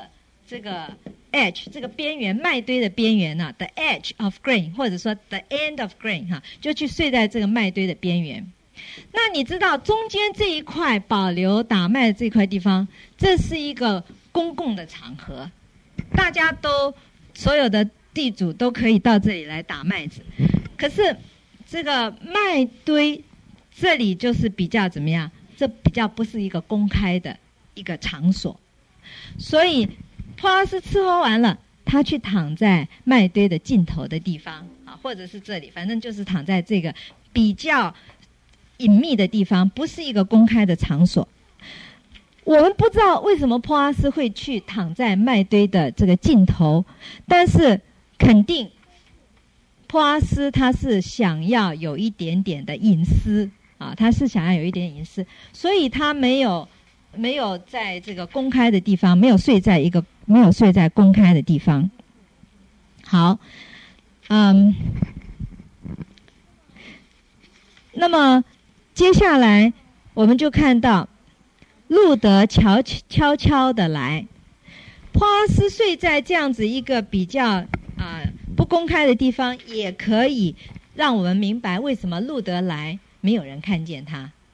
edge 这个边缘，麦堆的边缘the edge of grain， 或者说 the end of grain 就去睡在这个麦堆的边缘。那你知道中间这一块保留打麦的这块地方，这是一个公共的场合，大家都所有的地主都可以到这里来打麦子。可是这个麦堆这里就是比较怎么样，这比较不是一个公开的一个场所。所以波阿斯吃喝完了，他去躺在麦堆的尽头的地方或者是这里，反正就是躺在这个比较隐秘的地方，不是一个公开的场所。我们不知道为什么波阿斯会去躺在麦堆的这个尽头，但是肯定波阿斯他是想要有一点点的隐私他是想要有一点隐私，所以他没有在这个公开的地方，没有睡在公开的地方。好，那么接下来我们就看到路德悄悄的来，波阿斯睡在这样子一个比较不公开的地方，也可以让我们明白为什么路德来没有人看见他。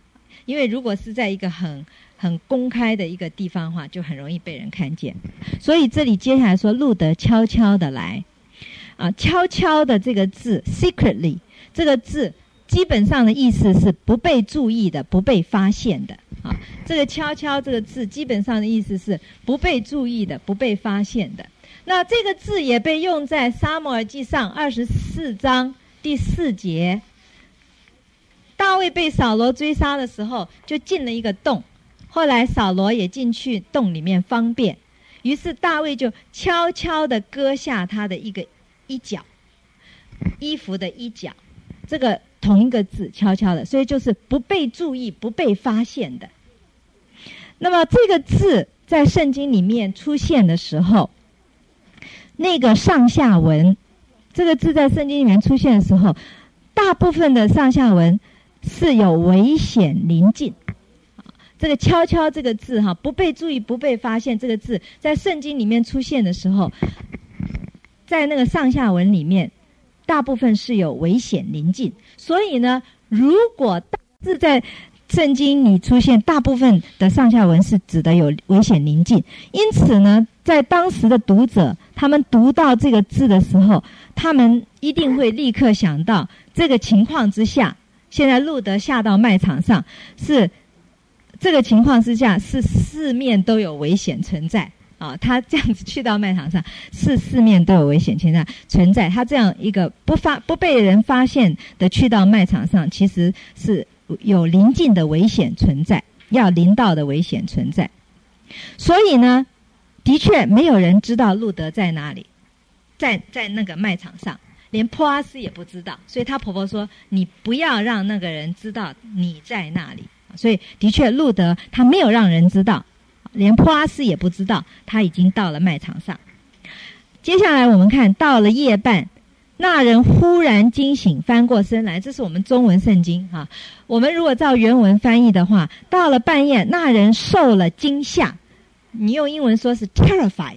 因为如果是在一个很公开的一个地方的话，就很容易被人看见。所以这里接下来说路德悄悄的来悄悄的这个字 secretly 这个字基本上的意思是不被注意的，不被发现的这个悄悄这个字基本上的意思是不被注意的，不被发现的。那这个字也被用在撒母耳记上24章第4节，大卫被扫罗追杀的时候就进了一个洞，后来扫罗也进去洞里面方便，于是大卫就悄悄地割下他的一个衣角，衣服的衣角，这个同一个字悄悄的，所以就是不被注意，不被发现的。那么这个字在圣经里面出现的时候，那个上下文，这个字在圣经里面出现的时候，大部分的上下文是有危险临近。这个悄悄这个字不被注意，不被发现，这个字在圣经里面出现的时候，在那个上下文里面大部分是有危险临近。所以呢，如果大字在圣经里出现，大部分的上下文是指的有危险临近。因此呢，在当时的读者他们读到这个字的时候，他们一定会立刻想到这个情况之下，现在路德下到卖场上，是这个情况之下是四面都有危险存在他这样子去到卖场上是四面都有危险存在，他这样一个不被人发现的去到卖场上，其实是有临近的危险存在，要临到的危险存在。所以呢，的确没有人知道路德在哪里，在那个卖场上，连波阿斯也不知道，所以他婆婆说你不要让那个人知道你在那里。所以的确路德他没有让人知道，连波阿斯也不知道他已经到了卖场上。接下来我们看到了夜半，那人忽然惊醒，翻过身来，这是我们中文圣经我们如果照原文翻译的话，到了半夜，那人受了惊吓，你用英文说是 terrified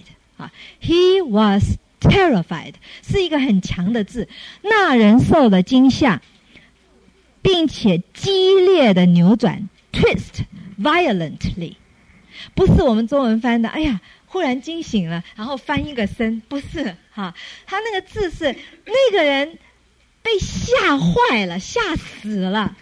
he was terrified 是一个很强的字，那人受了惊吓，并且激烈的扭转 twist violently， 不是我们中文翻的哎呀忽然惊醒了然后翻一个身，不是他那个字是那个人被吓坏了，吓死了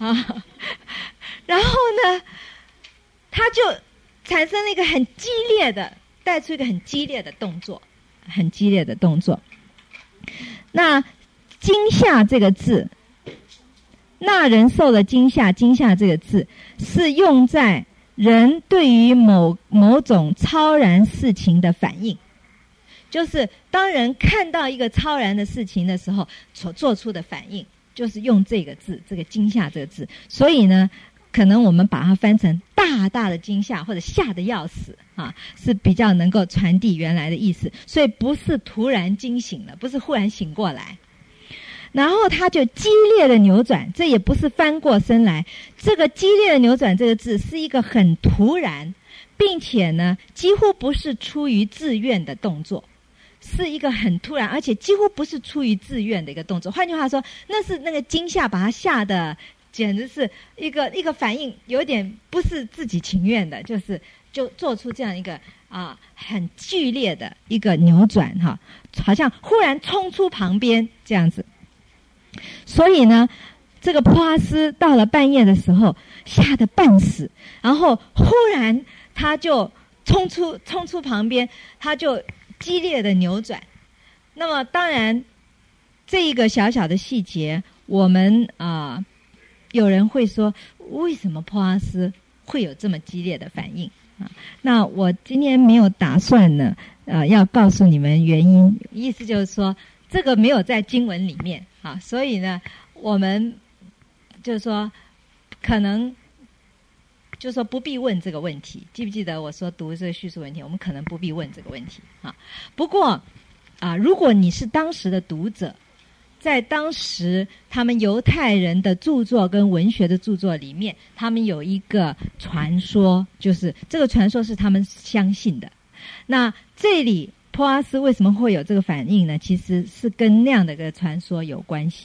然后呢他就产生了一个很激烈的，带出一个很激烈的动作，很激烈的动作。那惊吓这个字，那人受了惊吓，惊吓这个字是用在人对于某种超然事情的反应，就是当人看到一个超然的事情的时候所做出的反应，就是用这个字，这个惊吓这个字。所以呢，可能我们把它翻成大大的惊吓或者吓得要死是比较能够传递原来的意思。所以不是突然惊醒了，不是忽然醒过来，然后他就激烈的扭转，这也不是翻过身来，这个激烈的扭转这个字是一个很突然，并且呢几乎不是出于自愿的动作，是一个很突然而且几乎不是出于自愿的一个动作。换句话说，那是那个惊吓把他吓得简直是一个反应有点不是自己情愿的，就做出这样一个很剧烈的一个扭转好像忽然冲出旁边这样子。所以呢，这个波阿斯到了半夜的时候吓得半死，然后忽然他就冲出旁边，他就激烈的扭转。那么当然这一个小小的细节，我们有人会说为什么波阿斯会有这么激烈的反应那我今天没有打算呢要告诉你们原因，意思就是说这个没有在经文里面所以呢我们就是说可能就是说不必问这个问题。记不记得我说读这个叙述问题，我们可能不必问这个问题不过如果你是当时的读者，在当时他们犹太人的著作跟文学的著作里面，他们有一个传说，就是这个传说是他们相信的。那这里波阿斯为什么会有这个反应呢？其实是跟那样的一个传说有关系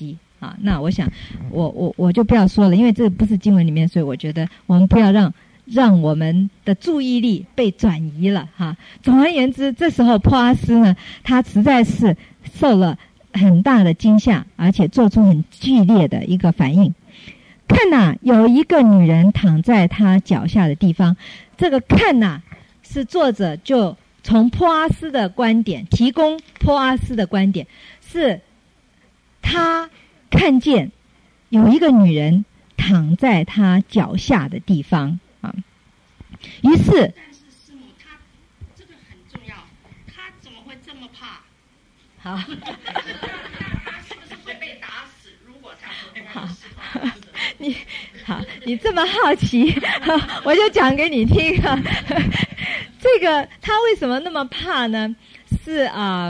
啊。那我想我就不要说了，因为这不是经文里面，所以我觉得我们不要让我们的注意力被转移了哈。总而言之，这时候波阿斯呢，他实在是受了很大的惊吓，而且做出很剧烈的一个反应。看哪，有一个女人躺在他脚下的地方。这个看哪是作者就从波阿斯的观点，提供波阿斯的观点，是他看见有一个女人躺在他脚下的地方啊。于是， 但是师母，他这个很重要，他怎么会这么怕？ 好， 他是不是会被打死？如果他好，你这么好奇，我就讲给你听啊。这个他为什么那么怕呢？是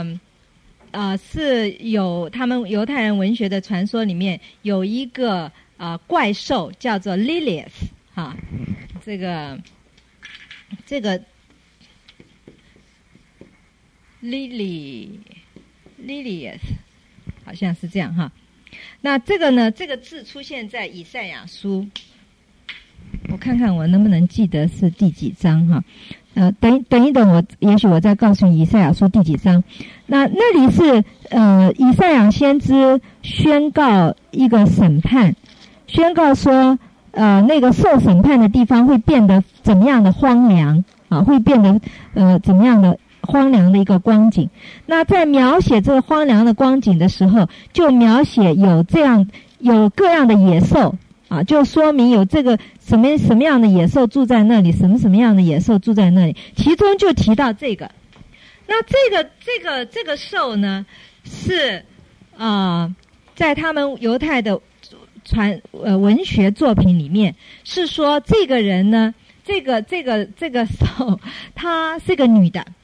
是有他们犹太人文学的传说里面有一个怪兽叫做 Lilith 哈，这个 Lilith 好像是这样哈。那这个呢，这个字出现在以赛亚书，我看看我能不能记得是第几章哈。等一等，也许我再告诉你以赛亚书第几章。那里是以赛亚先知宣告一个审判，宣告说那个受审判的地方会变得怎么样的荒凉啊，会变得怎么样的荒凉的一个光景。那在描写这个荒凉的光景的时候，就描写有各样的野兽啊，就说明有这个什么样的野兽住在那里，什么样的野兽住在那里，其中就提到这个。那这个兽呢，是在他们犹太的文学作品里面，是说这个人呢，这个兽，她是个女的，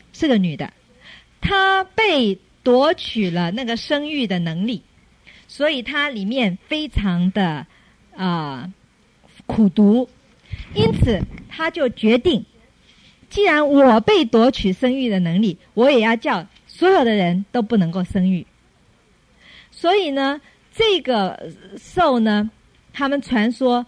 她被夺取了那个生育的能力，所以她里面非常的苦毒，因此她就决定，既然我被夺取生育的能力，我也要叫所有的人都不能够生育。所以呢，这个兽呢，他们传说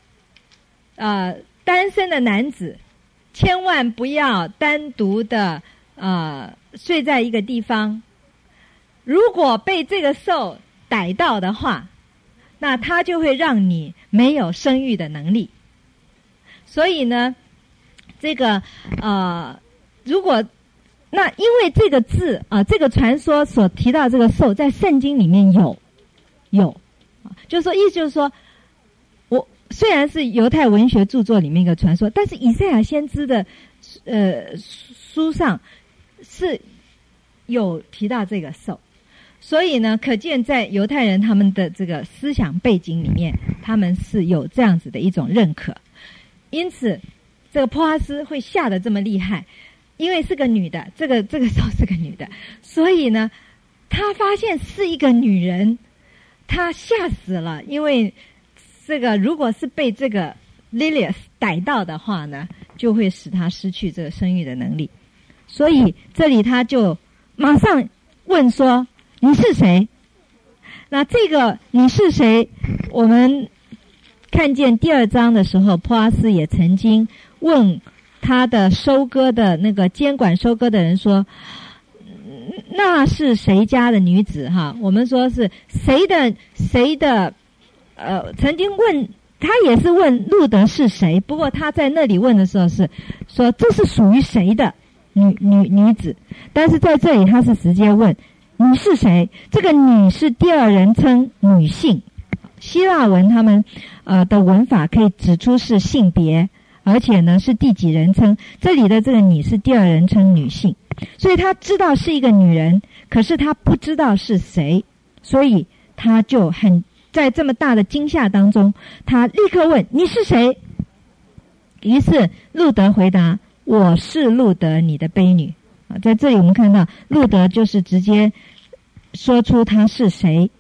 单身的男子千万不要单独的睡在一个地方，如果被这个兽逮到的话，那他就会让你没有生育的能力。所以呢，这个如果那因为这个字这个传说所提到这个兽在圣经里面有就是说意思就是说，我虽然是犹太文学著作里面一个传说，但是以赛亚先知的书上是有提到这个兽。所以呢，可见在犹太人他们的这个思想背景里面，他们是有这样子的一种认可。因此这个波阿斯会吓得这么厉害，因为是个女的，这个兽是个女的，所以呢他发现是一个女人，他吓死了。因为这个如果是被这个 Lilith 逮到的话呢，就会使他失去这个生育的能力。所以这里他就马上问说，你是谁？那这个你是谁，我们看见第2章的时候，波阿斯也曾经问他的收割的那个监管收割的人说，那是谁家的女子哈？我们说是谁的曾经问他也是问路德是谁，不过他在那里问的时候是说这是属于谁的女子，但是在这里他是直接问你是谁？这个女是第2人称女性，希腊文他们的文法可以指出是性别，而且呢是第几人称，这里的这个你是第2人称女性，所以他知道是一个女人，可是他不知道是谁，所以他就在这么大的惊吓当中，他立刻问你是谁？于是路德回答，我是路德你的婢女。在这里我们看到路德就是直接说出他是谁，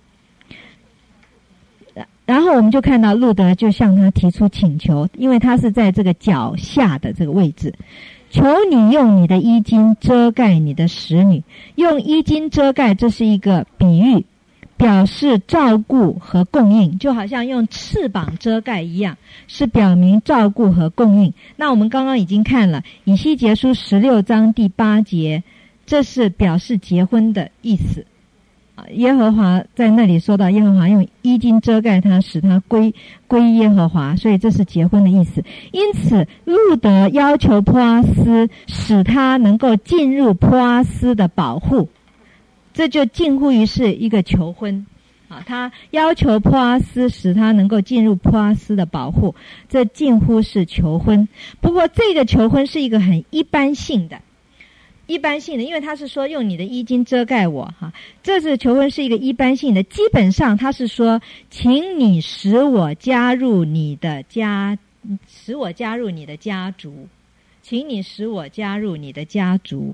然后我们就看到路德就向他提出请求，因为他是在这个脚下的这个位置，求你用你的衣襟遮盖你的使女。用衣襟遮盖，这是一个比喻， 表示照顾和供应，就好像用翅膀遮盖一样，是表明照顾和供应。那我们刚刚已经看了以西结书16章第8节，这是表示结婚的意思。耶和华在那里说到，耶和华用衣襟遮盖他，使他归耶和华，所以这是结婚的意思。因此路得要求波阿斯使他能够进入波阿斯的保护，这就近乎于是一个求婚他要求波阿斯使他能够进入波阿斯的保护，这近乎是求婚。不过这个求婚是一个很一般性的，因为他是说用你的衣襟遮盖我这是求婚是一个一般性的，基本上他是说请你使我加入你的家族，请你使我加入你的家族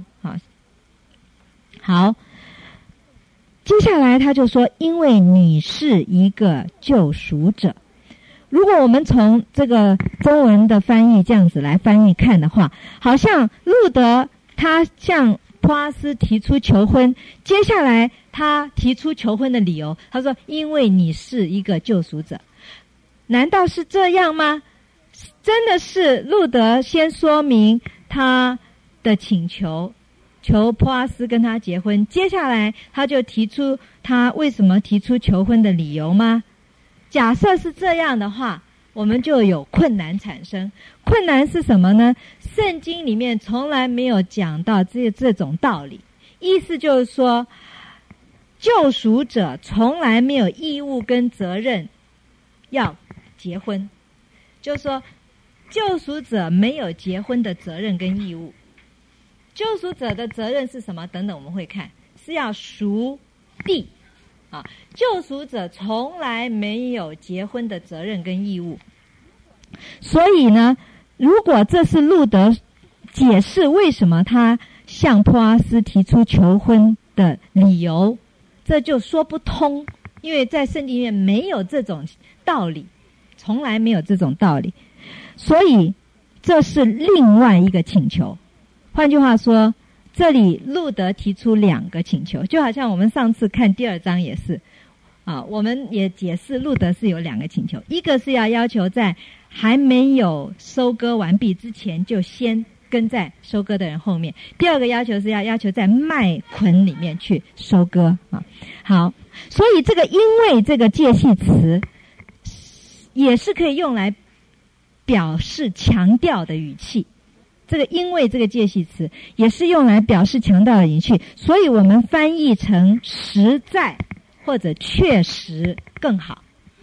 好，接下来他就说因为你是一个救赎者。如果我们从这个中文的翻译这样子来翻译看的话，好像路得他向波阿斯提出求婚，接下来他提出求婚的理由，他说因为你是一个救赎者。难道是这样吗？真的是路得先说明他的请求，求波阿斯跟他结婚，接下来他就提出他为什么提出求婚的理由吗？假设是这样的话，我们就有困难产生。困难是什么呢？圣经里面从来没有讲到这种道理，意思就是说救赎者从来没有义务跟责任要结婚，就是说救赎者没有结婚的责任跟义务。救赎者的责任是什么？等等我们会看，是要赎地救赎者从来没有结婚的责任跟义务。所以呢，如果这是路得解释为什么他向波阿斯提出求婚的理由，这就说不通，因为在圣经里面没有这种道理，从来没有这种道理，所以这是另外一个请求。换句话说，这里路得提出2个请求，就好像我们上次看第2章也是我们也解释路得是有2个请求，一个是要求在还没有收割完毕之前就先跟在收割的人后面，第2个要求是要求在麦捆里面去收割好，所以这个因为这个介系词也是可以用来表示强调的语气，这个因为这个介系词也是用来表示强调的语气，所以我们翻译成实在或者确实更好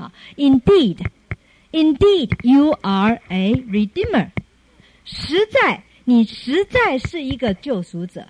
Indeed you are a redeemer， 实在你实在是一个救赎者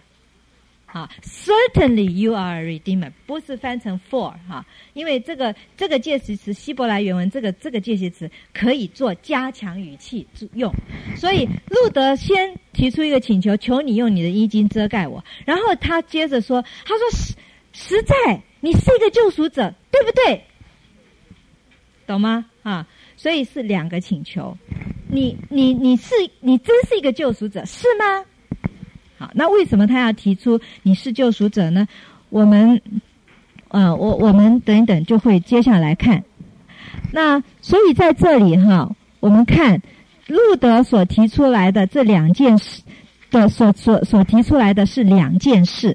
Certainly you are a redeemer， 不是翻成 for 因为这个介系词希伯来原文这个介系词可以做加强语气用，所以路得先提出一个请求，求你用你的衣襟遮盖我，然后他接着说，他说实在你是一个救赎者，对不对？懂吗所以是2个请求，你真是一个救赎者是吗？好，那为什么他要提出你是救赎者呢？我们等一等就会接下来看。那所以在这里我们看路得所提出来的这2件事的所提出来的是2件事，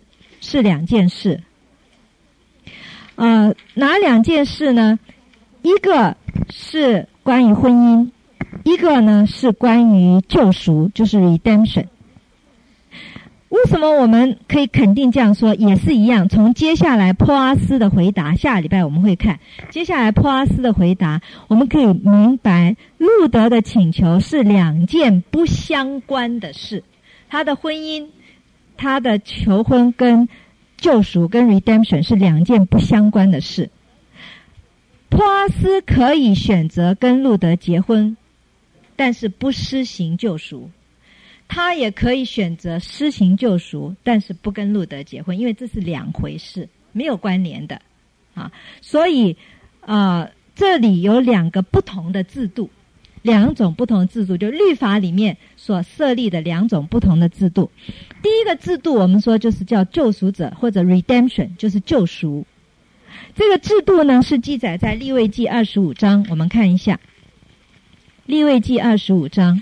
哪2件事呢？一个是关于婚姻，一个呢是关于救赎，就是 redemption。为什么我们可以肯定这样说？也是一样，从接下来波阿斯的回答，下礼拜我们会看接下来波阿斯的回答，我们可以明白路得的请求是2件不相关的事，他的婚姻，他的求婚跟救赎跟 redemption 是2件不相关的事。波阿斯可以选择跟路得结婚，但是不施行救赎，他也可以选择施行救赎，但是不跟路得结婚，因为这是2回事，没有关联的所以这里有2个不同的制度，2种不同的制度，就律法里面所设立的2种不同的制度。第一个制度我们说就是叫救赎者或者 redemption， 就是救赎。 这个制度呢是记载在利未记25章，我们看一下利未记25章。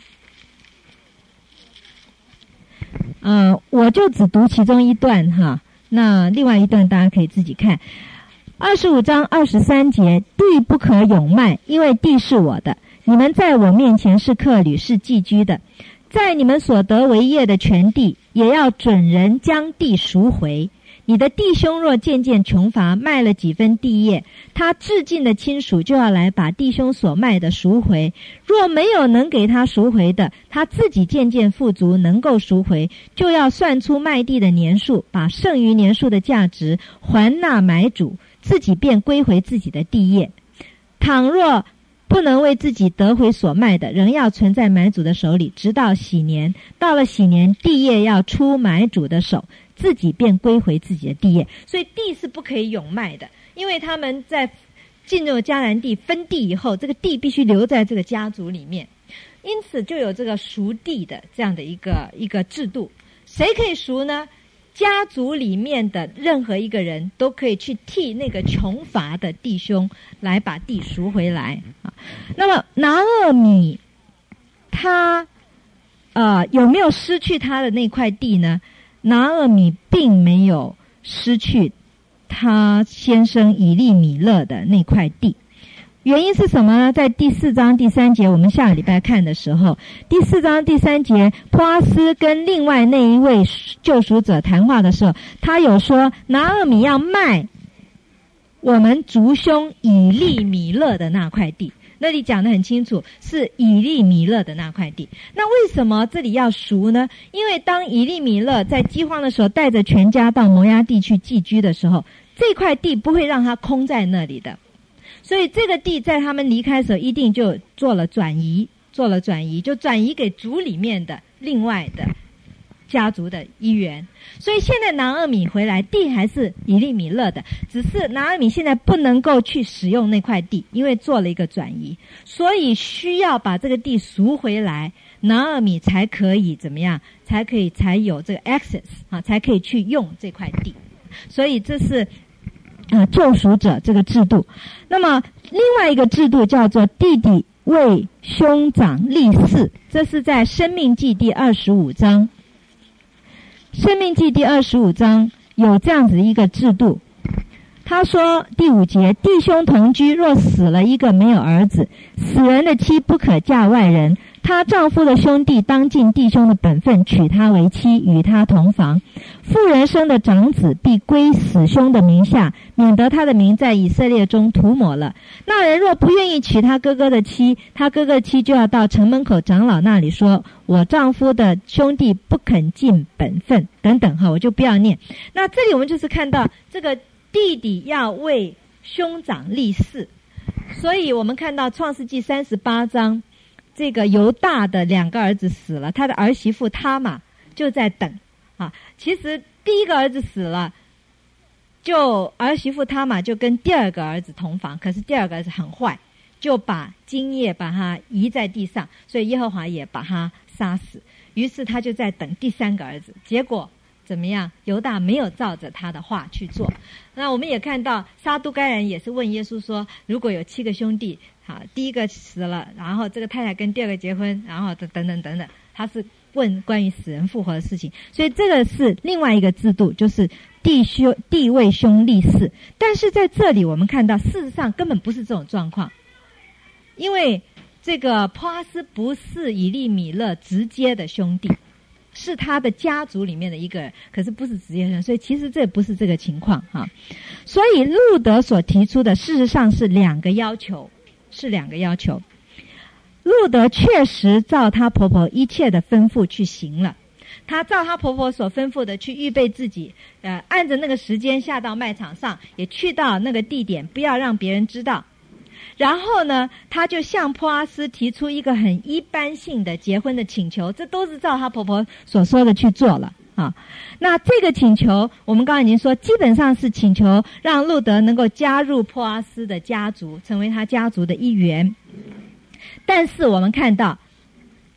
我就只读其中一段哈，那另外一段大家可以自己看。25章23节，地不可永卖，因为地是我的，你们在我面前是客旅，是寄居的。在你们所得为业的全地，也要准人将地赎回。你的弟兄若渐渐穷乏，卖了几分地业，他至近的亲属就要来把弟兄所卖的赎回。若没有能给他赎回的，他自己渐渐富足，能够赎回，就要算出卖地的年数，把剩余年数的价值还纳买主，自己便归回自己的地业。倘若不能为自己得回所卖的，仍要存在买主的手里，直到禧年。到了禧年，地业要出买主的手，自己便归回自己的地业。所以地是不可以永卖的，因为他们在进入迦南地分地以后，这个地必须留在这个家族里面，因此就有这个赎地的这样的一个制度。谁可以赎呢？家族里面的任何一个人都可以去替那个穷乏的弟兄来把地赎回来啊。那么拿俄米他有没有失去他的那块地呢？拿俄米并没有失去他先生以利米勒的那块地。原因是什么呢？在第4章第3节，我们下个礼拜看的时候，第4章第3节，波阿斯跟另外那一位救赎者谈话的时候，他有说拿俄米要卖我们族兄以利米勒的那块地，那里讲得很清楚，是以利米勒的那块地。那为什么这里要赎呢？因为当以利米勒在饥荒的时候带着全家到摩押地去寄居的时候，这块地不会让他空在那里的，所以这个地在他们离开的时候一定就做了转移，就转移给族里面的另外的家族的一员。所以现在拿俄米回来，地还是以利米勒的，只是拿俄米现在不能够去使用那块地，因为做了一个转移，所以需要把这个地赎回来，拿俄米才可以怎么样，才有这个 access 啊，才可以去用这块地。所以这是救赎者这个制度。那么另外一个制度叫做弟弟为兄长立嗣，这是在申命记第25章。申命记第25章有这样子一个制度，他说第5节，弟兄同居，若死了一个没有儿子，死人的妻不可嫁外人，她丈夫的兄弟当尽弟兄的本分，娶她为妻，与她同房。妇人生的长子必归死兄的名下，免得他的名在以色列中涂抹了。那人若不愿意娶他哥哥的妻，他哥哥的妻就要到城门口长老那里说，我丈夫的兄弟不肯尽本分等等哈，我就不要念。那这里我们就是看到这个弟弟要为兄长立嗣，所以我们看到创世纪38章，这个犹大的2个儿子死了，他的儿媳妇他玛就在等啊。其实第一个儿子死了，就儿媳妇他玛就跟第二个儿子同房，可是第二个儿子很坏，就把精液把他移在地上，所以耶和华也把他杀死。于是他就在等第3个儿子，结果怎么样？犹大没有照着他的话去做。那我们也看到撒都该人也是问耶稣说，如果有7个兄弟，好，第一个死了，然后这个太太跟第二个结婚，然后等等等等，他是问关于死人复活的事情。所以这个是另外一个制度，就是弟为兄立嗣。但是在这里我们看到事实上根本不是这种状况，因为这个波阿斯不是以利米勒直接的兄弟，是他的家族里面的一个人，可是不是直接兄弟，所以其实这不是这个情况哈。所以路德所提出的事实上是2个要求，路德确实照她婆婆一切的吩咐去行了，她照她婆婆所吩咐的去预备自己，按着那个时间下到卖场上，也去到那个地点，不要让别人知道。然后呢，她就向波阿斯提出一个很一般性的结婚的请求，这都是照她婆婆所说的去做了啊。那这个请求我们刚才已经说，基本上是请求让路德能够加入波阿斯的家族，成为他家族的一员。但是我们看到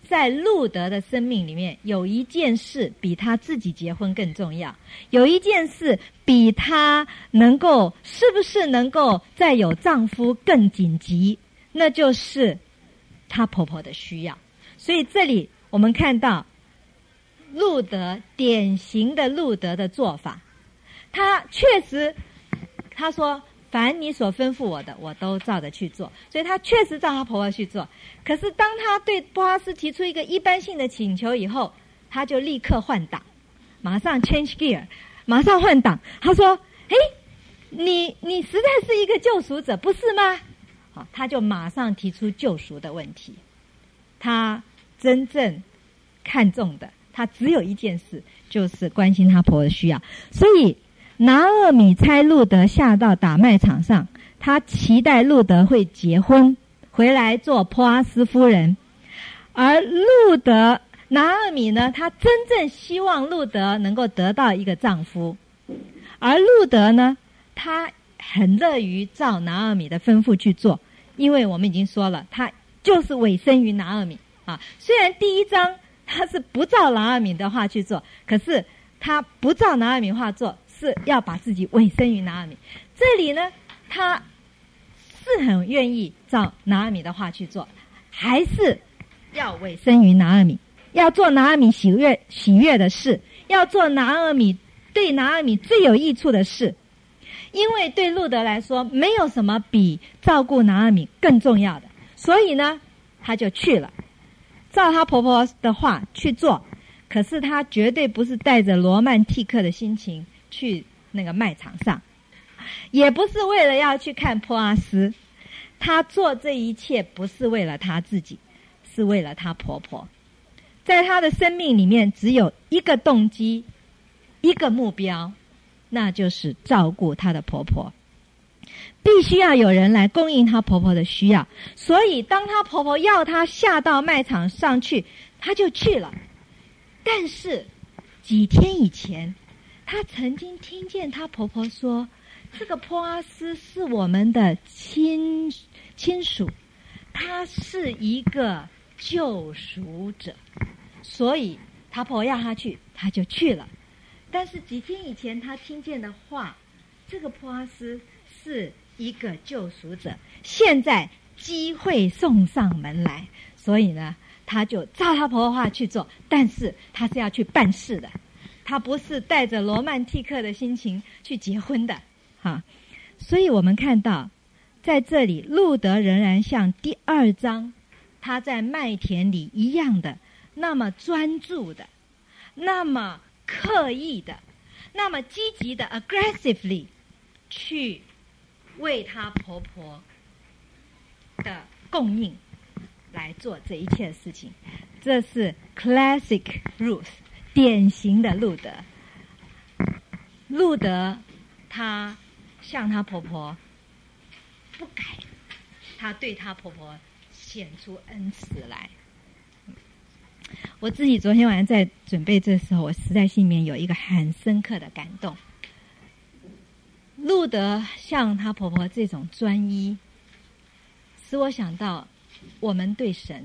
在路德的生命里面，有一件事比他自己结婚更重要，有一件事比他是不是能够再有丈夫更紧急，那就是她婆婆的需要。所以这里我们看到路德，典型的路德的做法，他确实他说凡你所吩咐我的，我都照着去做。所以他确实照他婆婆去做。可是当他对波阿斯提出一个一般性的请求以后，他就立刻换挡，马上 change gear， 马上换挡。他说你实在是一个救赎者，不是吗？好，他就马上提出救赎的问题。他真正看重的，他只有一件事，就是关心他婆婆的需要。所以拿俄米差路德下到打麦场上，他期待路德会结婚，回来做波阿斯夫人。而拿俄米呢，他真正希望路德能够得到一个丈夫。而路德呢，他很乐于照拿俄米的吩咐去做，因为我们已经说了，他就是委身于拿俄米啊。虽然第一章他是不照拿俄米的话去做，可是他不照拿俄米话做，是要把自己委身于拿俄米。这里呢，他是很愿意照拿俄米的话去做，还是要委身于拿俄米，要做拿俄米喜悦的事，要做对拿俄米最有益处的事。因为对路德来说，没有什么比照顾拿俄米更重要的，所以呢，他就去了，照她婆婆的话去做。可是他绝对不是带着罗曼蒂克的心情去那个卖场上，也不是为了要去看波阿斯。他做这一切不是为了他自己，是为了他婆婆。在他的生命里面只有一个动机，一个目标，那就是照顾她的婆婆。必须要有人来供应她婆婆的需要，所以当她婆婆要她下到卖场上去，她就去了。但是几天以前，她曾经听见她婆婆说，这个波阿斯是我们的亲属，他是一个救赎者，所以她婆婆要她去，她就去了。但是几天以前她听见的话，这个波阿斯是一个救赎者，现在机会送上门来，所以呢，她就照她婆婆话去做。但是她是要去办事的，她不是带着罗曼蒂克的心情去结婚的哈。所以我们看到在这里，路德仍然像第2章他在麦田里一样的，那么专注的，那么刻意的，那么积极的 aggressively 去为她婆婆的供应来做这一切事情。这是 classic Ruth， 典型的路德。路德她向她婆婆不改，她对她婆婆显出恩慈来。我自己昨天晚上在准备这时候，我实在心里面有一个很深刻的感动。路德向她婆婆这种专一，使我想到我们对神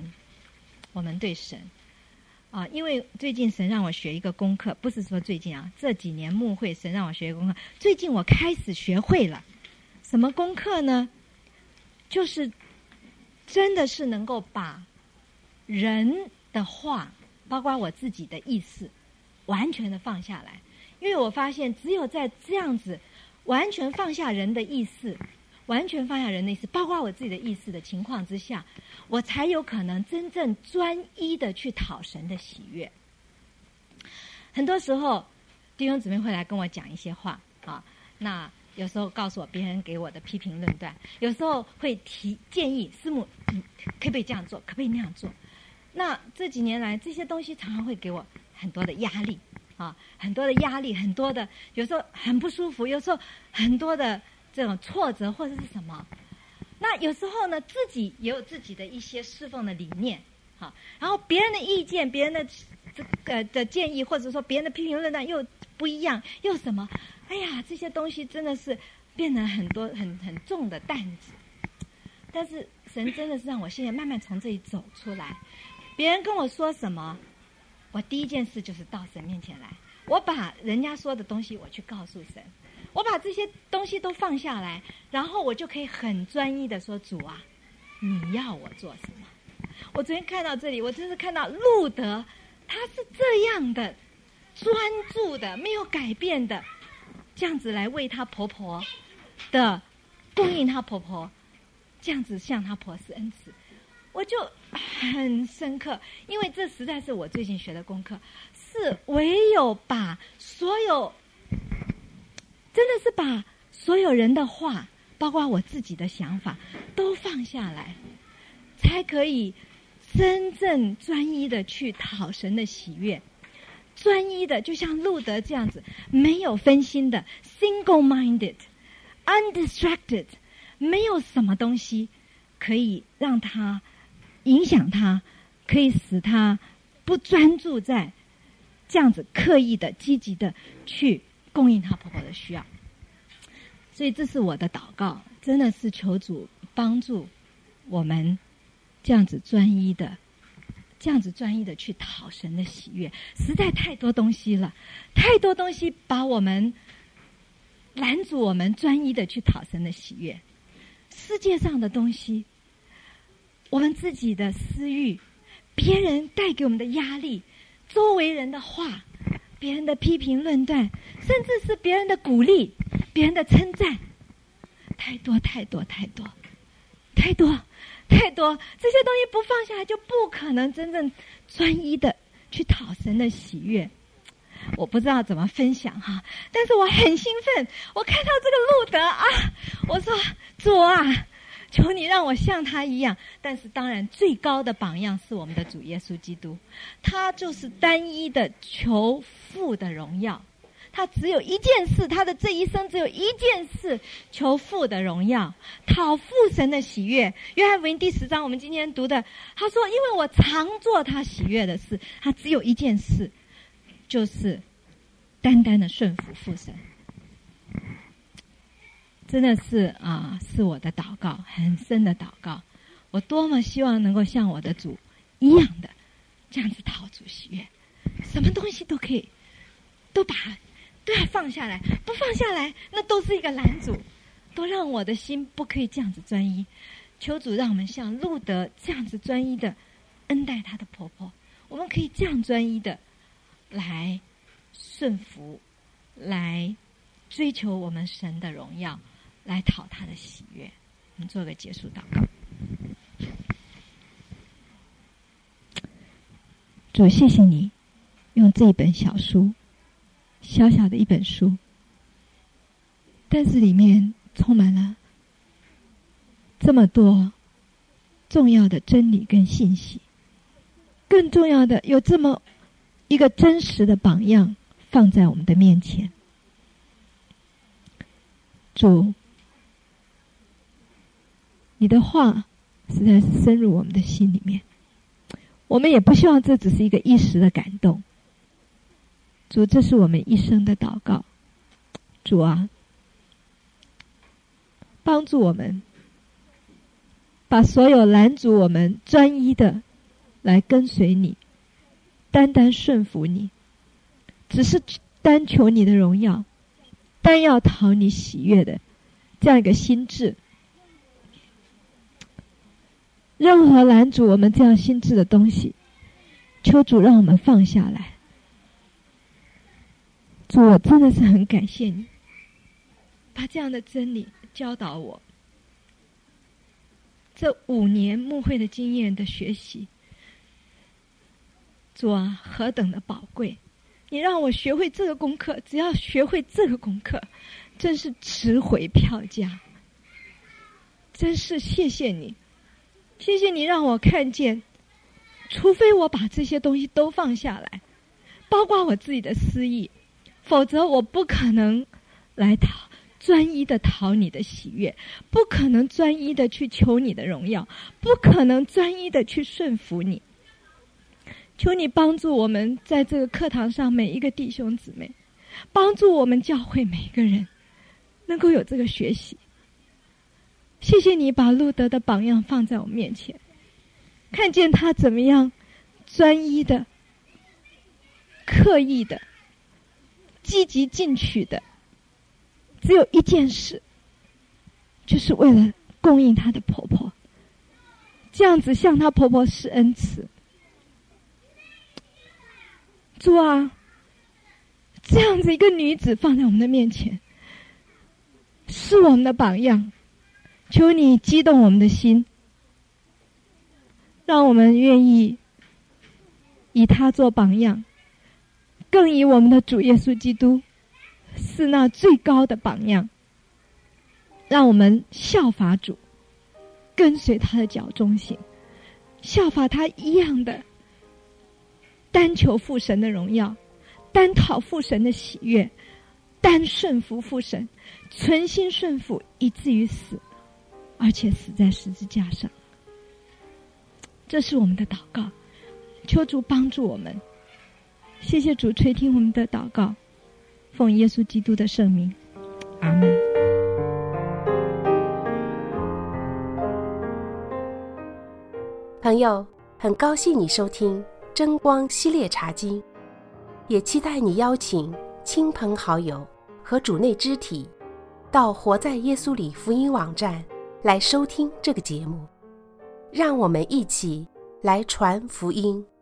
因为最近神让我学一个功课，不是说最近这几年牧会神让我学一个功课，最近我开始学会了。什么功课呢？就是真的是能够把人的话，包括我自己的意思，完全的放下来。因为我发现只有在这样子完全放下人的意思，包括我自己的意思的情况之下，我才有可能真正专一的去讨神的喜悦。很多时候弟兄姊妹会来跟我讲一些话那有时候告诉我别人给我的批评论断，有时候会提建议，师母可不可以这样做，可不可以那样做。那这几年来这些东西常常会给我很多的压力很多的压力，很多的有时候很不舒服，有时候很多的这种挫折或者是什么。那有时候呢，自己也有自己的一些侍奉的理念然后别人的意见，别人的的建议，或者说别人的批评论断又不一样，又什么，哎呀，这些东西真的是变成很多很重的担子。但是神真的是让我现在慢慢从这里走出来， 别人跟我说什么，我第一件事就是到神面前来，我把人家说的东西我去告诉神，我把这些东西都放下来，然后我就可以很专一的说，主啊，你要我做什么？我昨天看到这里，我真是看到路德他是这样的专注的，没有改变的，这样子来为他婆婆的供应他婆婆，这样子向他婆施恩慈，我就很深刻，因为这实在是我最近学的功课，是唯有把所有，真的是把所有人的话，包括我自己的想法都放下来，才可以真正专一的去讨神的喜悦，专一的就像路德这样子，没有分心的 single-minded undistracted， 没有什么东西可以让他影响他，可以使他不专注在这样子刻意的积极的去供应他婆婆的需要。所以这是我的祷告，真的是求主帮助我们这样子专一的去讨神的喜悦。实在太多东西了，太多东西把我们拦阻我们专一的去讨神的喜悦。世界上的东西，我们自己的私欲，别人带给我们的压力，周围人的话，别人的批评论断，甚至是别人的鼓励，别人的称赞，太多太多太多太多太多，这些东西不放下来，就不可能真正专一的去讨神的喜悦。我不知道怎么分享哈，但是我很兴奋，我看到这个路德啊，我说主啊，求你让我像他一样。但是当然最高的榜样是我们的主耶稣基督，他就是单一的求父的荣耀，他只有一件事，他的这一生只有一件事，求父的荣耀，讨父神的喜悦。约翰福音第10章我们今天读的，他说因为我常做他喜悦的事，他只有一件事，就是单单的顺服父神。真的是是我的祷告，很深的祷告。我多么希望能够像我的主一样的这样子讨主喜悦，什么东西都可以，都要放下来，不放下来那都是一个拦阻，都让我的心不可以这样子专一。求主让我们像路德这样子专一的恩待她的婆婆，我们可以这样专一的来顺服，来追求我们神的荣耀，来讨他的喜悦。我们做个结束祷告。主，谢谢你用这一本小书，小小的一本书，但是里面充满了这么多重要的真理跟信息，更重要的有这么一个真实的榜样放在我们的面前。主，你的话实在是深入我们的心里面，我们也不希望这只是一个一时的感动。主，这是我们一生的祷告。主啊，帮助我们把所有拦阻我们专一的来跟随你，单单顺服你，只是单求你的荣耀，单要讨你喜悦的这样一个心智。任何拦阻我们这样心智的东西，求主让我们放下来。主，我真的是很感谢你把这样的真理教导我。这5年牧会的经验的学习，主啊，何等的宝贵！你让我学会这个功课，只要学会这个功课，真是值回票价。真是谢谢你，谢谢你让我看见，除非我把这些东西都放下来，包括我自己的私意，否则我不可能来专一的讨你的喜悦，不可能专一的去求你的荣耀，不可能专一的去顺服你。求你帮助我们在这个课堂上每一个弟兄姊妹，帮助我们教会每一个人能够有这个学习。谢谢你把路德的榜样放在我面前，看见他怎么样专一的、刻意的、积极进取的，只有一件事，就是为了供应她的婆婆，这样子向她婆婆施恩慈。主啊，这样子一个女子放在我们的面前，是我们的榜样，求你激动我们的心，让我们愿意以她做榜样，更以我们的主耶稣基督是那最高的榜样，让我们效法主，跟随他的脚中行，效法他一样的单求父神的荣耀，单讨父神的喜悦，单顺服父神，存心顺服，以至于死，而且死在十字架上。这是我们的祷告，求主帮助我们。谢谢主垂听我们的祷告，奉耶稣基督的圣名，阿们。 朋友，很高兴你收听真光系列查经，也期待你邀请亲朋好友和主内肢体到活在耶稣里福音网站来收听这个节目，让我们一起来传福音。